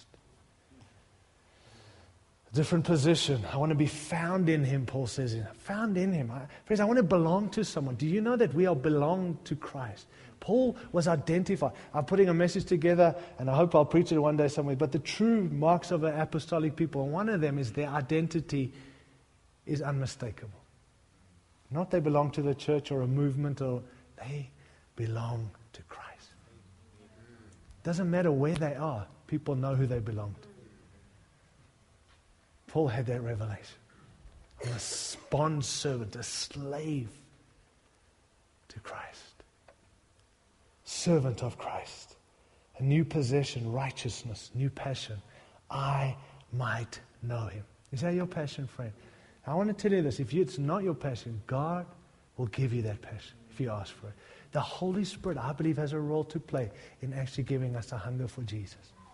Speaker 1: A different position. I want to be found in Him, Paul says. Found in Him. Friends, I want to belong to someone. Do you know that we are belong to Christ? Paul was identified. I'm putting a message together, and I hope I'll preach it one day somewhere. But the true marks of an apostolic people, and one of them is their identity is unmistakable. Not they belong to the church or a movement, or they belong to Christ. Doesn't matter where they are, people know who they belong to. Paul had that revelation. I'm a bond servant, a slave to Christ. Servant of Christ. A new possession, righteousness, new passion. I might know Him. Is that your passion, friend? I want to tell you this. If it's not your passion, God will give you that passion if you ask for it. The Holy Spirit, I believe, has a role to play in actually giving us a hunger for Jesus.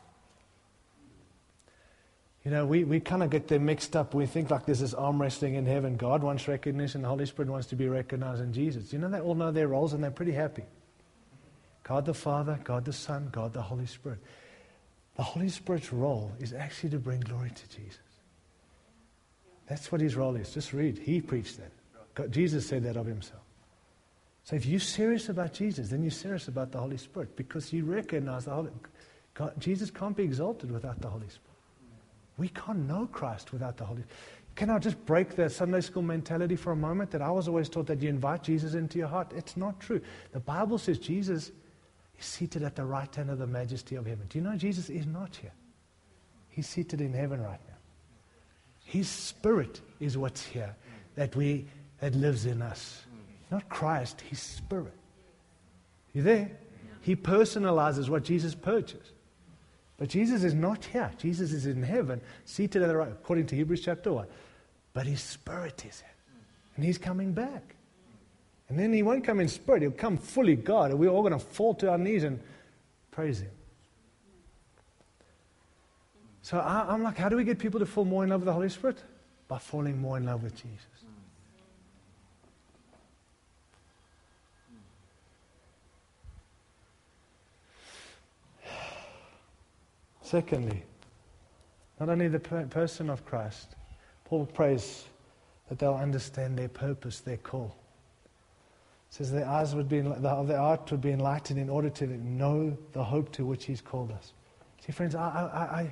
Speaker 1: You know, we kind of get them mixed up. We think like there's this arm wrestling in heaven. God wants recognition. The Holy Spirit wants to be recognized in Jesus. You know, they all know their roles and they're pretty happy. God the Father, God the Son, God the Holy Spirit. The Holy Spirit's role is actually to bring glory to Jesus. That's what His role is. Just read. He preached that. Jesus said that of Himself. So if you're serious about Jesus, then you're serious about the Holy Spirit. Because you recognize the Holy God, Jesus can't be exalted without the Holy Spirit. We can't know Christ without the Holy Spirit. Can I just break the Sunday school mentality for a moment that I was always taught that you invite Jesus into your heart? It's not true. The Bible says Jesus is seated at the right hand of the majesty of heaven. Do you know Jesus is not here? He's seated in heaven right now. His Spirit is what's here that lives in us. Not Christ, His Spirit. You there? He personalizes what Jesus purchased. But Jesus is not here. Jesus is in heaven, seated at the right, according to Hebrews chapter 1. But His Spirit is here. And He's coming back. And then He won't come in spirit. He'll come fully God. And we're all going to fall to our knees and praise Him. So I'm like, how do we get people to fall more in love with the Holy Spirit? By falling more in love with Jesus. Secondly, not only the person of Christ, Paul prays that they'll understand their purpose, their call. says their eyes would be, their heart would be enlightened in order to know the hope to which He's called us. See, friends, I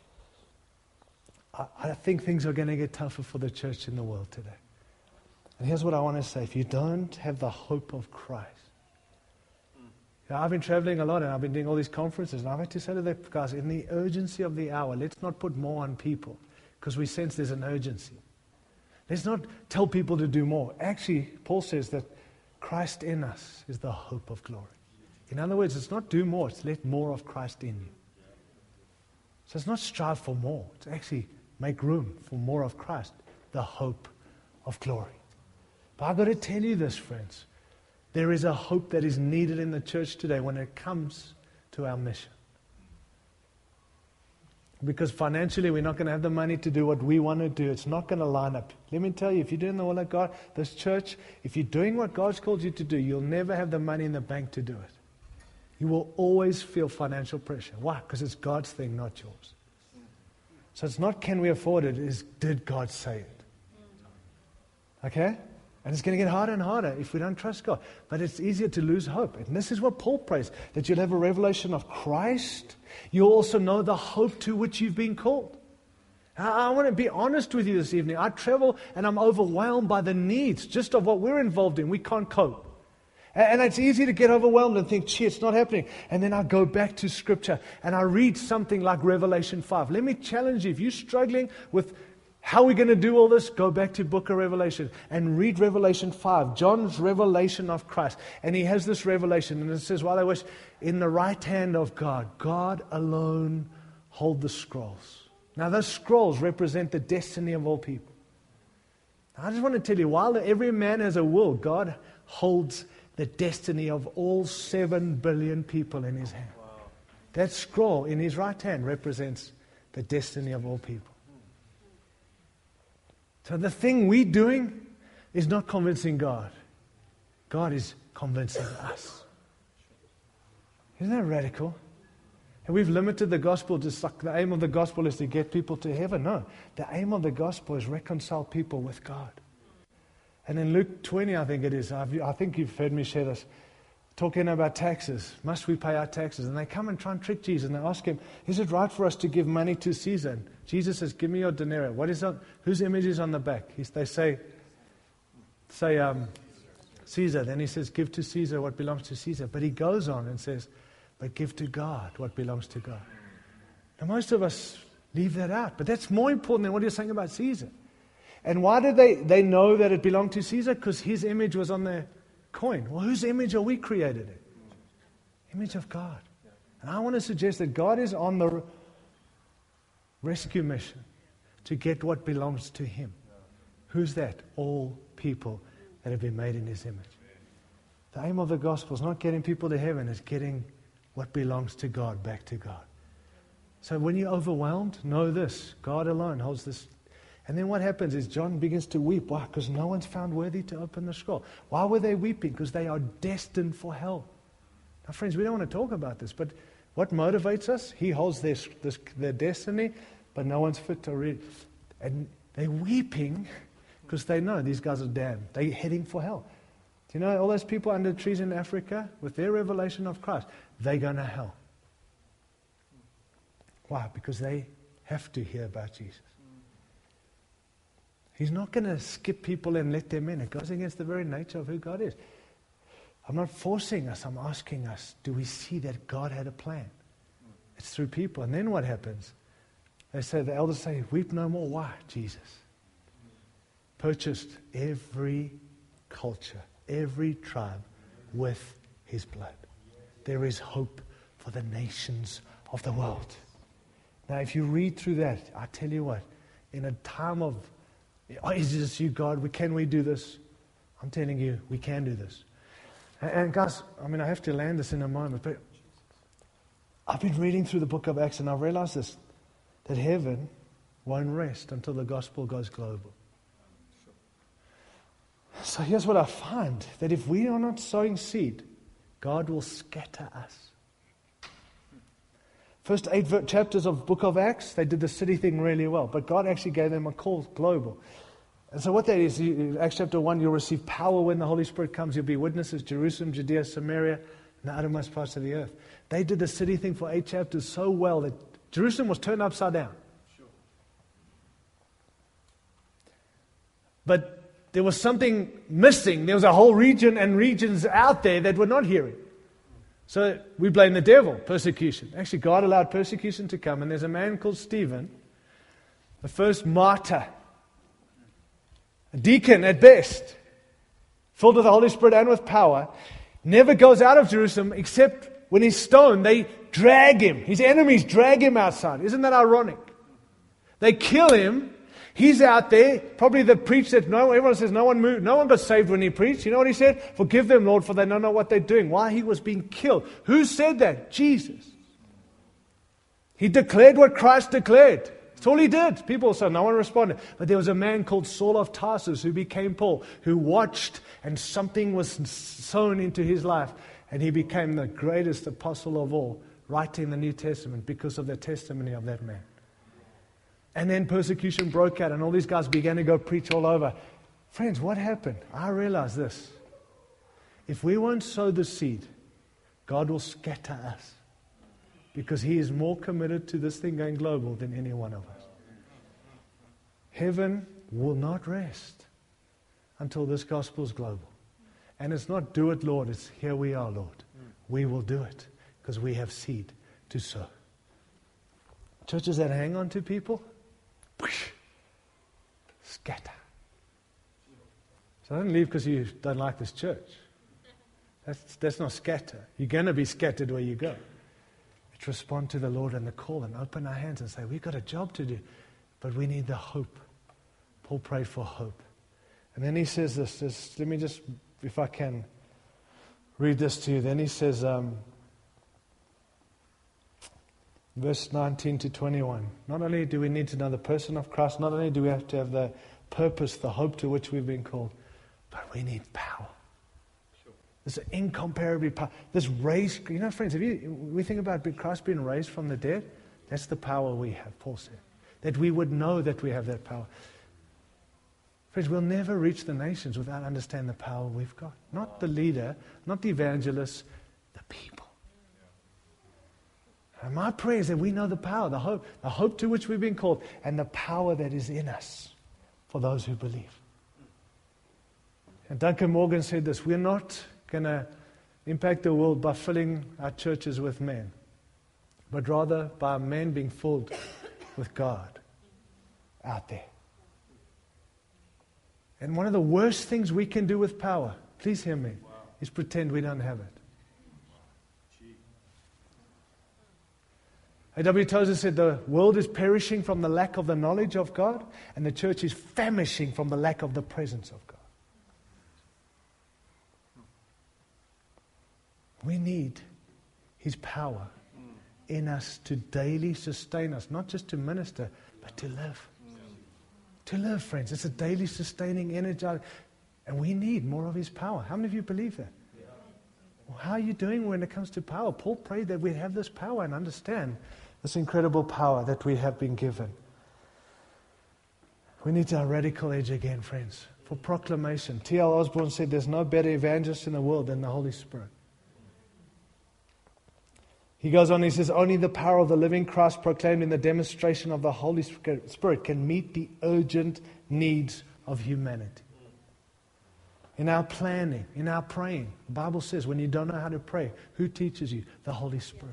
Speaker 1: think things are going to get tougher for the church in the world today. And here's what I want to say. If you don't have the hope of Christ, I've been traveling a lot and I've been doing all these conferences, and I've had to say to the guys, in the urgency of the hour, let's not put more on people because we sense there's an urgency. Let's not tell people to do more. Actually, Paul says that Christ in us is the hope of glory. In other words, it's not do more, it's let more of Christ in you. So it's not strive for more, it's actually make room for more of Christ, the hope of glory. But I've got to tell you this, friends. There is a hope that is needed in the church today when it comes to our mission. Because financially we're not going to have the money to do what we want to do. It's not going to line up. Let me tell you, if you're doing the will of God, this church, if you're doing what God's called you to do, you'll never have the money in the bank to do it. You will always feel financial pressure. Why? Because it's God's thing, not yours. So it's not can we afford it, it's did God say it? Okay? And it's going to get harder and harder if we don't trust God. But it's easier to lose hope. And this is what Paul prays, that you'll have a revelation of Christ. You'll also know the hope to which you've been called. I want to be honest with you this evening. I travel and I'm overwhelmed by the needs just of what we're involved in. We can't cope. And it's easy to get overwhelmed and think, gee, it's not happening. And then I go back to Scripture and I read something like Revelation 5. Let me challenge you. If you're struggling with how are we going to do all this? Go back to book of Revelation and read Revelation 5, John's revelation of Christ. And he has this revelation, and it says, while I was in the right hand of God, God alone hold the scrolls. Now those scrolls represent the destiny of all people. I just want to tell you, while every man has a will, God holds the destiny of all 7 billion people in His hand. Wow. That scroll in His right hand represents the destiny of all people. So the thing we're doing is not convincing God. God is convincing us. Isn't that radical? And we've limited the gospel to the aim of the gospel is to get people to heaven. No, the aim of the gospel is reconcile people with God. And in Luke 20, I think it is, I think you've heard me share this, talking about taxes. Must we pay our taxes? And they come and try and trick Jesus, and they ask Him, is it right for us to give money to Caesar? And Jesus says, give me your denarius. What is that? Whose image is on the back? They say Caesar. Then He says, give to Caesar what belongs to Caesar. But He goes on and says, but give to God what belongs to God. Now most of us leave that out. But that's more important than what you're saying about Caesar. And why did they know that it belonged to Caesar? Because his image was on the coin. Well, whose image are we created in? Image of God. And I want to suggest that God is on the rescue mission to get what belongs to Him. Who's that? All people that have been made in His image. The aim of the gospel is not getting people to heaven, it's getting what belongs to God back to God. So when you're overwhelmed, know this, God alone holds this. And then what happens is John begins to weep. Why? Because no one's found worthy to open the scroll. Why were they weeping? Because they are destined for hell. Now, friends, we don't want to talk about this, but what motivates us? He holds their destiny, but no one's fit to read. And they're weeping because they know these guys are damned. They're heading for hell. Do you know all those people under trees in Africa, with their revelation of Christ, they're going to hell. Why? Because they have to hear about Jesus. He's not going to skip people and let them in. It goes against the very nature of who God is. I'm not forcing us. I'm asking us, do we see that God had a plan? It's through people. And then what happens? The elders say, weep no more. Why? Jesus purchased every culture, every tribe with His blood. There is hope for the nations of the world. Now, if you read through that, I tell you what, in a time of, is this you, God? Can we do this? I'm telling you, we can do this. And guys, I have to land this in a moment, but I've been reading through the book of Acts and I've realized this, that heaven won't rest until the gospel goes global. So here's what I find, that if we are not sowing seed, God will scatter us. First 8 chapters of book of Acts, they did the city thing really well, but God actually gave them a call global. And so what that is, Acts chapter 1, you'll receive power when the Holy Spirit comes. You'll be witnesses, Jerusalem, Judea, Samaria, and the uttermost parts of the earth. They did the city thing for 8 chapters so well that Jerusalem was turned upside down. But there was something missing. There was a whole region and regions out there that were not hearing. So we blame the devil, persecution. Actually, God allowed persecution to come, and there's a man called Stephen, the first martyr, a deacon at best, filled with the Holy Spirit and with power, never goes out of Jerusalem except when he's stoned. They drag him. His enemies drag him outside. Isn't that ironic? They kill him. He's out there, probably the preach that everyone says no one moved, no one got saved when he preached. You know what he said? Forgive them, Lord, for they don't know what they're doing. Why? He was being killed. Who said that? Jesus. He declared what Christ declared. That's all he did. People said no one responded. But there was a man called Saul of Tarsus who became Paul, who watched and something was sown into his life. And he became the greatest apostle of all, writing the New Testament because of the testimony of that man. And then persecution broke out and all these guys began to go preach all over. Friends, what happened? I realized this. If we won't sow the seed, God will scatter us. Because He is more committed to this thing going global than any one of us. Heaven will not rest until this gospel is global. And it's not do it, Lord. It's here we are, Lord. We will do it because we have seed to sow. Churches that hang on to people, scatter. So don't leave because you don't like this church. That's not scatter. You're going to be scattered where you go. It's respond to the Lord and the call and open our hands and say, we've got a job to do, but we need the hope. Paul prayed for hope. And then he says this, let me just, if I can, read this to you. Then he says, verse 19 to 21. Not only do we need to know the person of Christ, not only do we have to have the purpose, the hope to which we've been called, but we need power. This incomparably power. This raise, you know, friends, we think about Christ being raised from the dead, that's the power we have, Paul said. That we would know that we have that power. Friends, we'll never reach the nations without understanding the power we've got. Not the leader, not the evangelist, the people. And my prayer is that we know the power, the hope to which we've been called, and the power that is in us for those who believe. And Duncan Morgan said this, we're not going to impact the world by filling our churches with men, but rather by men being filled with God out there. And one of the worst things we can do with power, please hear me, is pretend we don't have it. A.W. Tozer said the world is perishing from the lack of the knowledge of God, and the church is famishing from the lack of the presence of God. We need His power in us to daily sustain us, not just to minister, but to live. To live, friends. It's a daily sustaining, energizing, and we need more of His power. How many of you believe that? Well, how are you doing when it comes to power? Paul prayed that we have this power and understand this incredible power that we have been given. We need our radical edge again, friends, for proclamation. T.L. Osborne said there's no better evangelist in the world than the Holy Spirit. He goes on, he says, only the power of the living Christ proclaimed in the demonstration of the Holy Spirit can meet the urgent needs of humanity. In our planning, in our praying, the Bible says when you don't know how to pray, who teaches you? The Holy Spirit.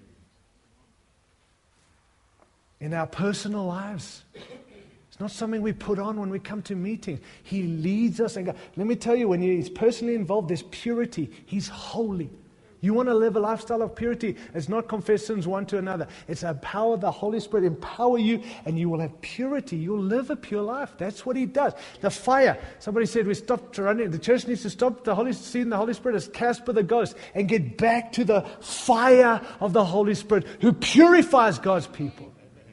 Speaker 1: In our personal lives, it's not something we put on when we come to meetings. He leads us. And let me tell you, when He's personally involved, there's purity. He's holy. You want to live a lifestyle of purity. It's not confess sins one to another. It's the power of the Holy Spirit empower you, and you will have purity. You'll live a pure life. That's what He does. The fire. Somebody said we stopped running. The church needs to stop seeing the Holy Spirit as Casper the Ghost and get back to the fire of the Holy Spirit who purifies God's people.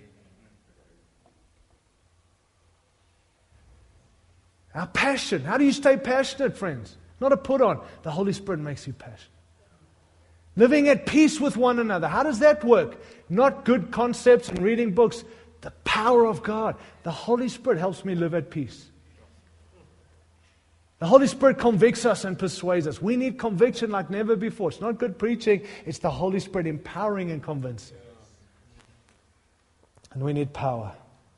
Speaker 1: Our passion. How do you stay passionate, friends? Not a put on. The Holy Spirit makes you passionate. Living at peace with one another. How does that work? Not good concepts and reading books. The power of God. The Holy Spirit helps me live at peace. The Holy Spirit convicts us and persuades us. We need conviction like never before. It's not good preaching. It's the Holy Spirit empowering and convincing. And we need power.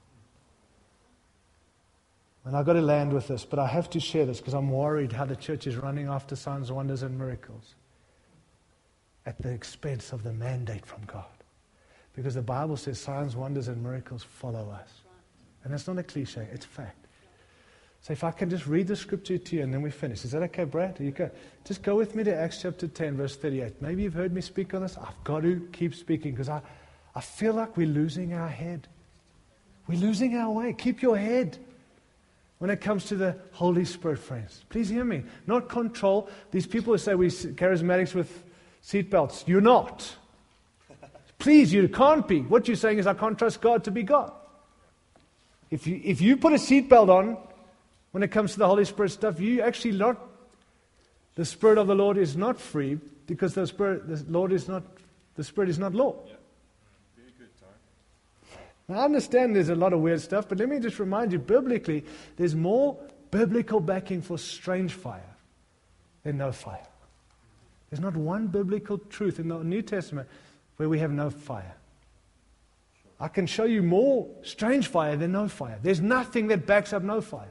Speaker 1: And I've got to land with this, but I have to share this because I'm worried how the church is running after signs, wonders, and miracles at the expense of the mandate from God. Because the Bible says signs, wonders, and miracles follow us. And that's not a cliche, it's fact. So if I can just read the scripture to you and then we finish. Is that okay, Brad? You go. Just go with me to Acts chapter 10, verse 38. Maybe you've heard me speak on this. I've got to keep speaking because I feel like we're losing our head. We're losing our way. Keep your head when it comes to the Holy Spirit, friends. Please hear me. Not control. These people who say we're charismatics with seatbelts. You're not. Please, you can't be. What you're saying is I can't trust God to be God. If you put a seatbelt on, when it comes to the Holy Spirit stuff, you actually not, the Spirit of the Lord is not free because the Spirit is not law. Yeah. Very good, now, I understand there's a lot of weird stuff, but let me just remind you, biblically, there's more biblical backing for strange fire than no fire. There's not one biblical truth in the New Testament where we have no fire. I can show you more strange fire than no fire. There's nothing that backs up no fire.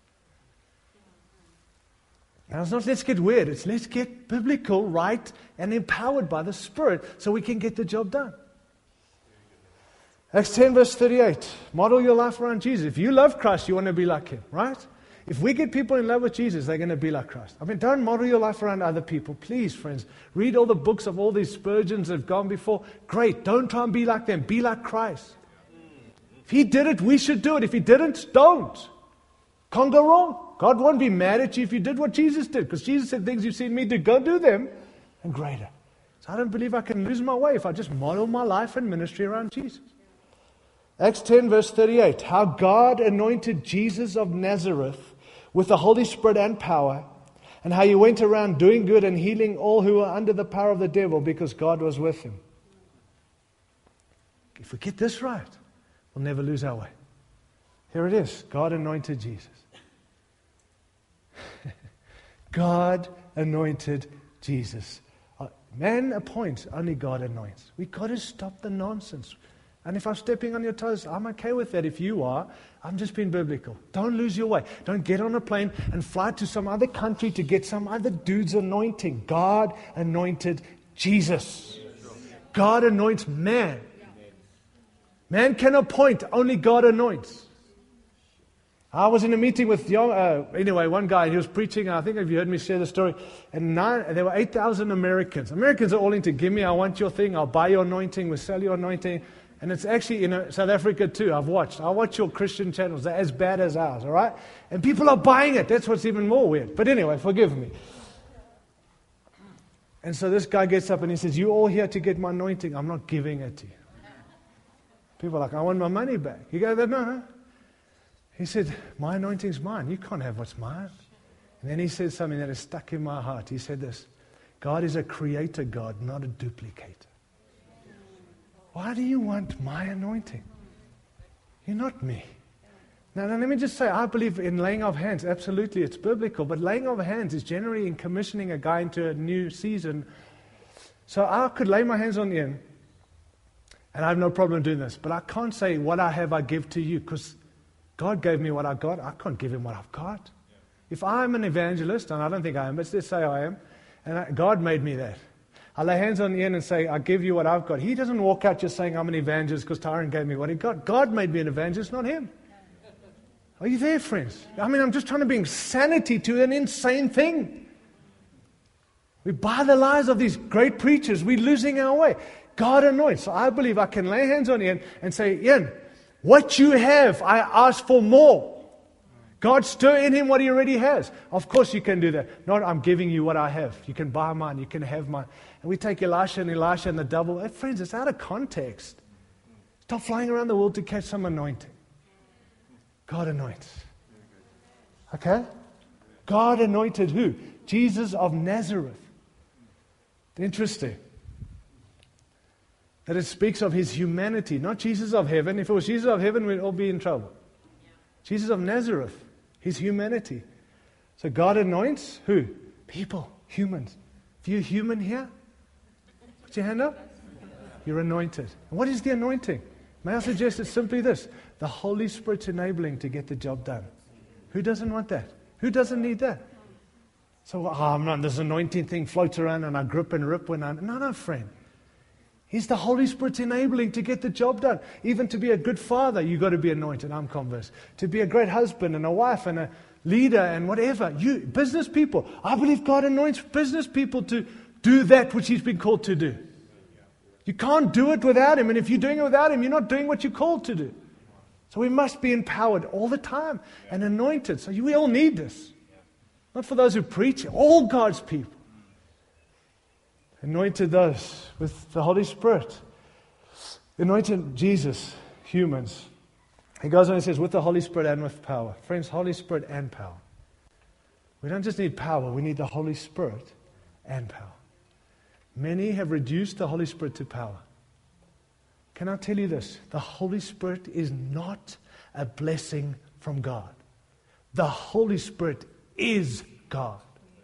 Speaker 1: Now, it's not let's get weird. It's let's get biblical, right, and empowered by the Spirit so we can get the job done. Acts 10, verse 38. Model your life around Jesus. If you love Christ, you want to be like Him, right? If we get people in love with Jesus, they're going to be like Christ. I mean, don't model your life around other people. Please, friends, read all the books of all these Spurgeons that have gone before. Great. Don't try and be like them. Be like Christ. If He did it, we should do it. If He didn't, don't. Can't go wrong. God won't be mad at you if you did what Jesus did, because Jesus said things you've seen me do, go do them, and greater. So I don't believe I can lose my way if I just model my life and ministry around Jesus. Acts 10, verse 38. How God anointed Jesus of Nazareth with the Holy Spirit and power, and how He went around doing good and healing all who were under the power of the devil, because God was with Him. If we get this right, we'll never lose our way. Here it is. God anointed Jesus. God anointed Jesus. Man appoints, only God anoints. We've got to stop the nonsense. And if I'm stepping on your toes, I'm okay with that. If you are, I'm just being biblical. Don't lose your way. Don't get on a plane and fly to some other country to get some other dude's anointing. God anointed Jesus. God anoints man. Man can appoint, only God anoints. I was in a meeting with one guy, he was preaching, I think if you heard me share the story, and there were 8,000 Americans. Americans are all into, give me, I want your thing, I'll buy your anointing, we'll sell your anointing. And it's actually in South Africa too, I watch your Christian channels, they're as bad as ours, all right? And people are buying it, that's what's even more weird. But anyway, forgive me. And so this guy gets up and he says, you're all here to get my anointing, I'm not giving it to you. People are like, I want my money back. You go, no. He said, my anointing's mine. You can't have what's mine. And then he said something that is stuck in my heart. He said this, God is a creator God, not a duplicator. Why do you want my anointing? You're not me. Now, let me just say, I believe in laying of hands. Absolutely, it's biblical. But laying of hands is generally in commissioning a guy into a new season. So I could lay my hands on Ian, and I have no problem doing this. But I can't say, what I have I give to you, because God gave me what I got. I can't give Him what I've got. If I'm an evangelist, and I don't think I am, but let's say I am, and God made me that. I lay hands on Ian and say, I give you what I've got. He doesn't walk out just saying, I'm an evangelist because Tyron gave me what he got. God made me an evangelist, not him. Are you there, friends? I mean, I'm just trying to bring sanity to an insane thing. We buy the lies of these great preachers. We're losing our way. God anoints. So I believe I can lay hands on Ian and say, Ian, what you have, I ask for more. God stir in him what he already has. Of course you can do that. Not, I'm giving you what I have. You can buy mine. You can have mine. And we take Elisha and the double. Hey, friends, it's out of context. Stop flying around the world to catch some anointing. God anoints. Okay? God anointed who? Jesus of Nazareth. Interesting. That it speaks of His humanity, not Jesus of heaven. If it was Jesus of heaven, we'd all be in trouble. Jesus of Nazareth, His humanity. So God anoints who? People, humans. If you're human here, put your hand up. You're anointed. And what is the anointing? May I suggest it's simply this: the Holy Spirit's enabling to get the job done. Who doesn't want that? Who doesn't need that? So, I'm not, this anointing thing floats around and I grip and rip when I... No, friend. He's the Holy Spirit's enabling to get the job done. Even to be a good father, you've got to be anointed, I'm convinced. To be a great husband and a wife and a leader and whatever. You, business people, I believe God anoints business people to do that which He's been called to do. You can't do it without Him, and if you're doing it without Him, you're not doing what you're called to do. So we must be empowered all the time and anointed. So we all need this. Not for those who preach, all God's people. Anointed those with the Holy Spirit. Anointed Jesus, humans. He goes on and says, with the Holy Spirit and with power. Friends, Holy Spirit and power. We don't just need power, we need the Holy Spirit and power. Many have reduced the Holy Spirit to power. Can I tell you this? The Holy Spirit is not a blessing from God. The Holy Spirit is God.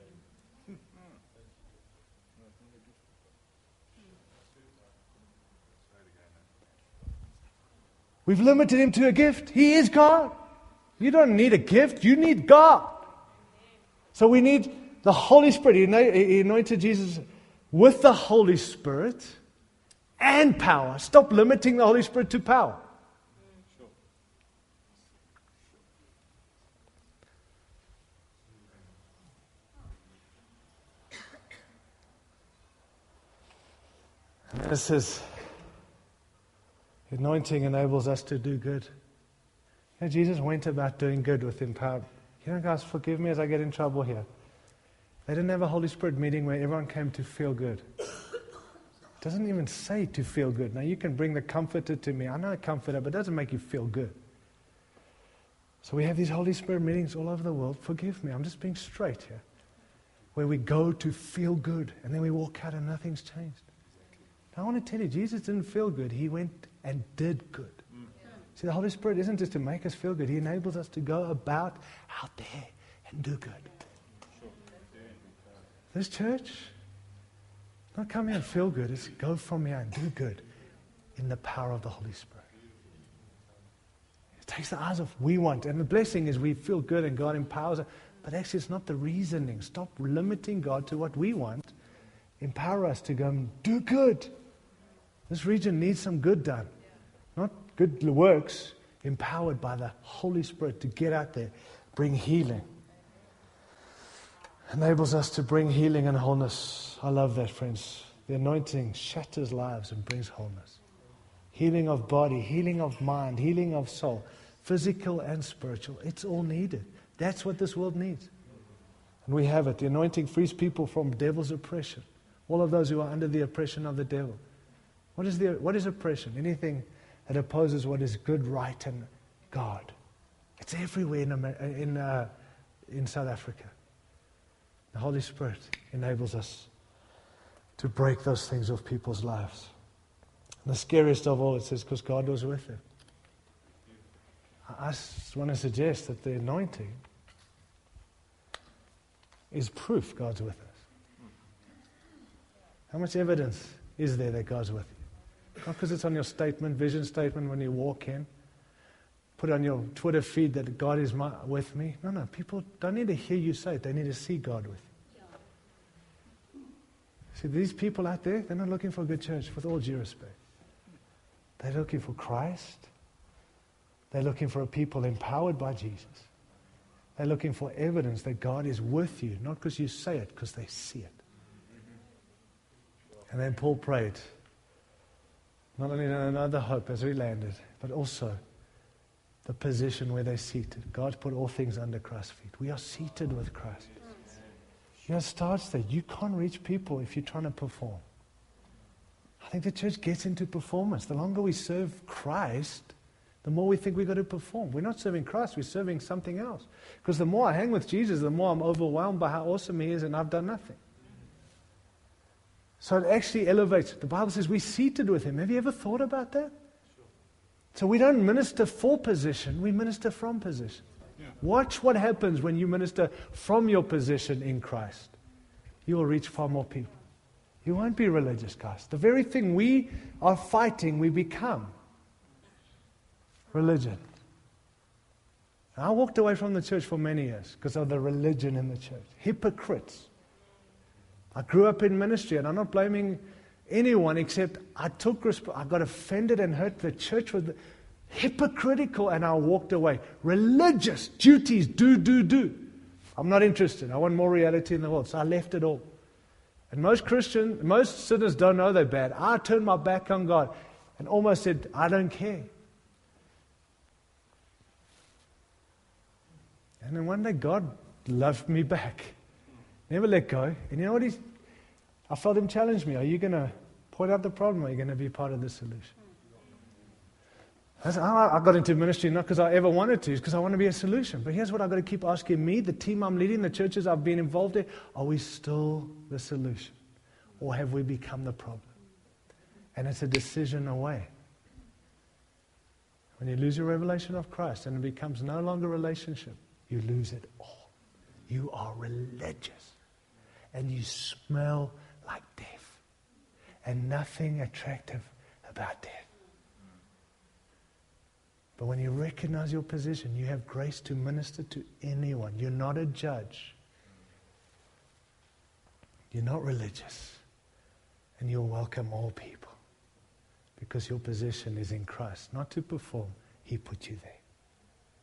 Speaker 1: We've limited Him to a gift. He is God. You don't need a gift, you need God. So we need the Holy Spirit. He anointed Jesus with the Holy Spirit and power. Stop limiting the Holy Spirit to power. And this is, anointing enables us to do good. You know, Jesus went about doing good with empowerment. You know, guys, forgive me as I get in trouble here. They didn't have a Holy Spirit meeting where everyone came to feel good. It doesn't even say to feel good. Now, you can bring the comforter to me. I'm not a comforter, but it doesn't make you feel good. So we have these Holy Spirit meetings all over the world. Forgive me, I'm just being straight here. Where we go to feel good, and then we walk out and nothing's changed. Now, I want to tell you, Jesus didn't feel good. He went and did good. See, the Holy Spirit isn't just to make us feel good. He enables us to go about out there and do good. This church, not come here and feel good. It's go from here and do good in the power of the Holy Spirit. It takes the eyes off we want. And the blessing is we feel good and God empowers us. But actually, it's not the reasoning. Stop limiting God to what we want. Empower us to go and do good. This region needs some good done. Not good works, empowered by the Holy Spirit to get out there, bring healing. Enables us to bring healing and wholeness. I love that, friends. The anointing shatters lives and brings wholeness. Healing of body, healing of mind, healing of soul, physical and spiritual. It's all needed. That's what this world needs. And we have it. The anointing frees people from devil's oppression. All of those who are under the oppression of the devil. What is oppression? Anything that opposes what is good, right, and God. It's everywhere in South Africa. The Holy Spirit enables us to break those things off people's lives. And the scariest of all, it says, because God was with him. I just want to suggest that the anointing is proof God's with us. How much evidence is there that God's with you? Not because it's on your statement, vision statement when you walk in. Put on your Twitter feed that God is with me. No, people don't need to hear you say it. They need to see God with you. See, these people out there, they're not looking for a good church, with all due respect. They're looking for Christ. They're looking for a people empowered by Jesus. They're looking for evidence that God is with you, not because you say it, because they see it. And then Paul prayed, not only another hope as we landed, but also the position where they're seated. God put all things under Christ's feet. We are seated with Christ. You know, it starts there. You can't reach people if you're trying to perform. I think the church gets into performance. The longer we serve Christ, the more we think we've got to perform. We're not serving Christ, we're serving something else. Because the more I hang with Jesus, the more I'm overwhelmed by how awesome he is and I've done nothing. So it actually elevates. The Bible says we're seated with him. Have you ever thought about that? So we don't minister for position, we minister from position. Watch what happens when you minister from your position in Christ. You will reach far more people. You won't be religious, guys. The very thing we are fighting, we become. Religion. And I walked away from the church for many years because of the religion in the church. Hypocrites. I grew up in ministry, and I'm not blaming anyone except I got offended and hurt. The church was hypocritical, and I walked away. Religious duties, do. I'm not interested. I want more reality in the world. So I left it all. And most sinners don't know they're bad. I turned my back on God and almost said, I don't care. And then one day God loved me back. Never let go. And you know what? I felt him challenge me. Are you going to point out the problem, or are you going to be part of the solution? I got into ministry not because I ever wanted to, it's because I want to be a solution. But here's what I've got to keep asking me, the team I'm leading, the churches I've been involved in, are we still the solution? Or have we become the problem? And it's a decision away. When you lose your revelation of Christ and it becomes no longer a relationship, you lose it all. You are religious. And you smell like death. And nothing attractive about death. But when you recognize your position, you have grace to minister to anyone. You're not a judge. You're not religious. And you'll welcome all people. Because your position is in Christ. Not to perform. He put you there.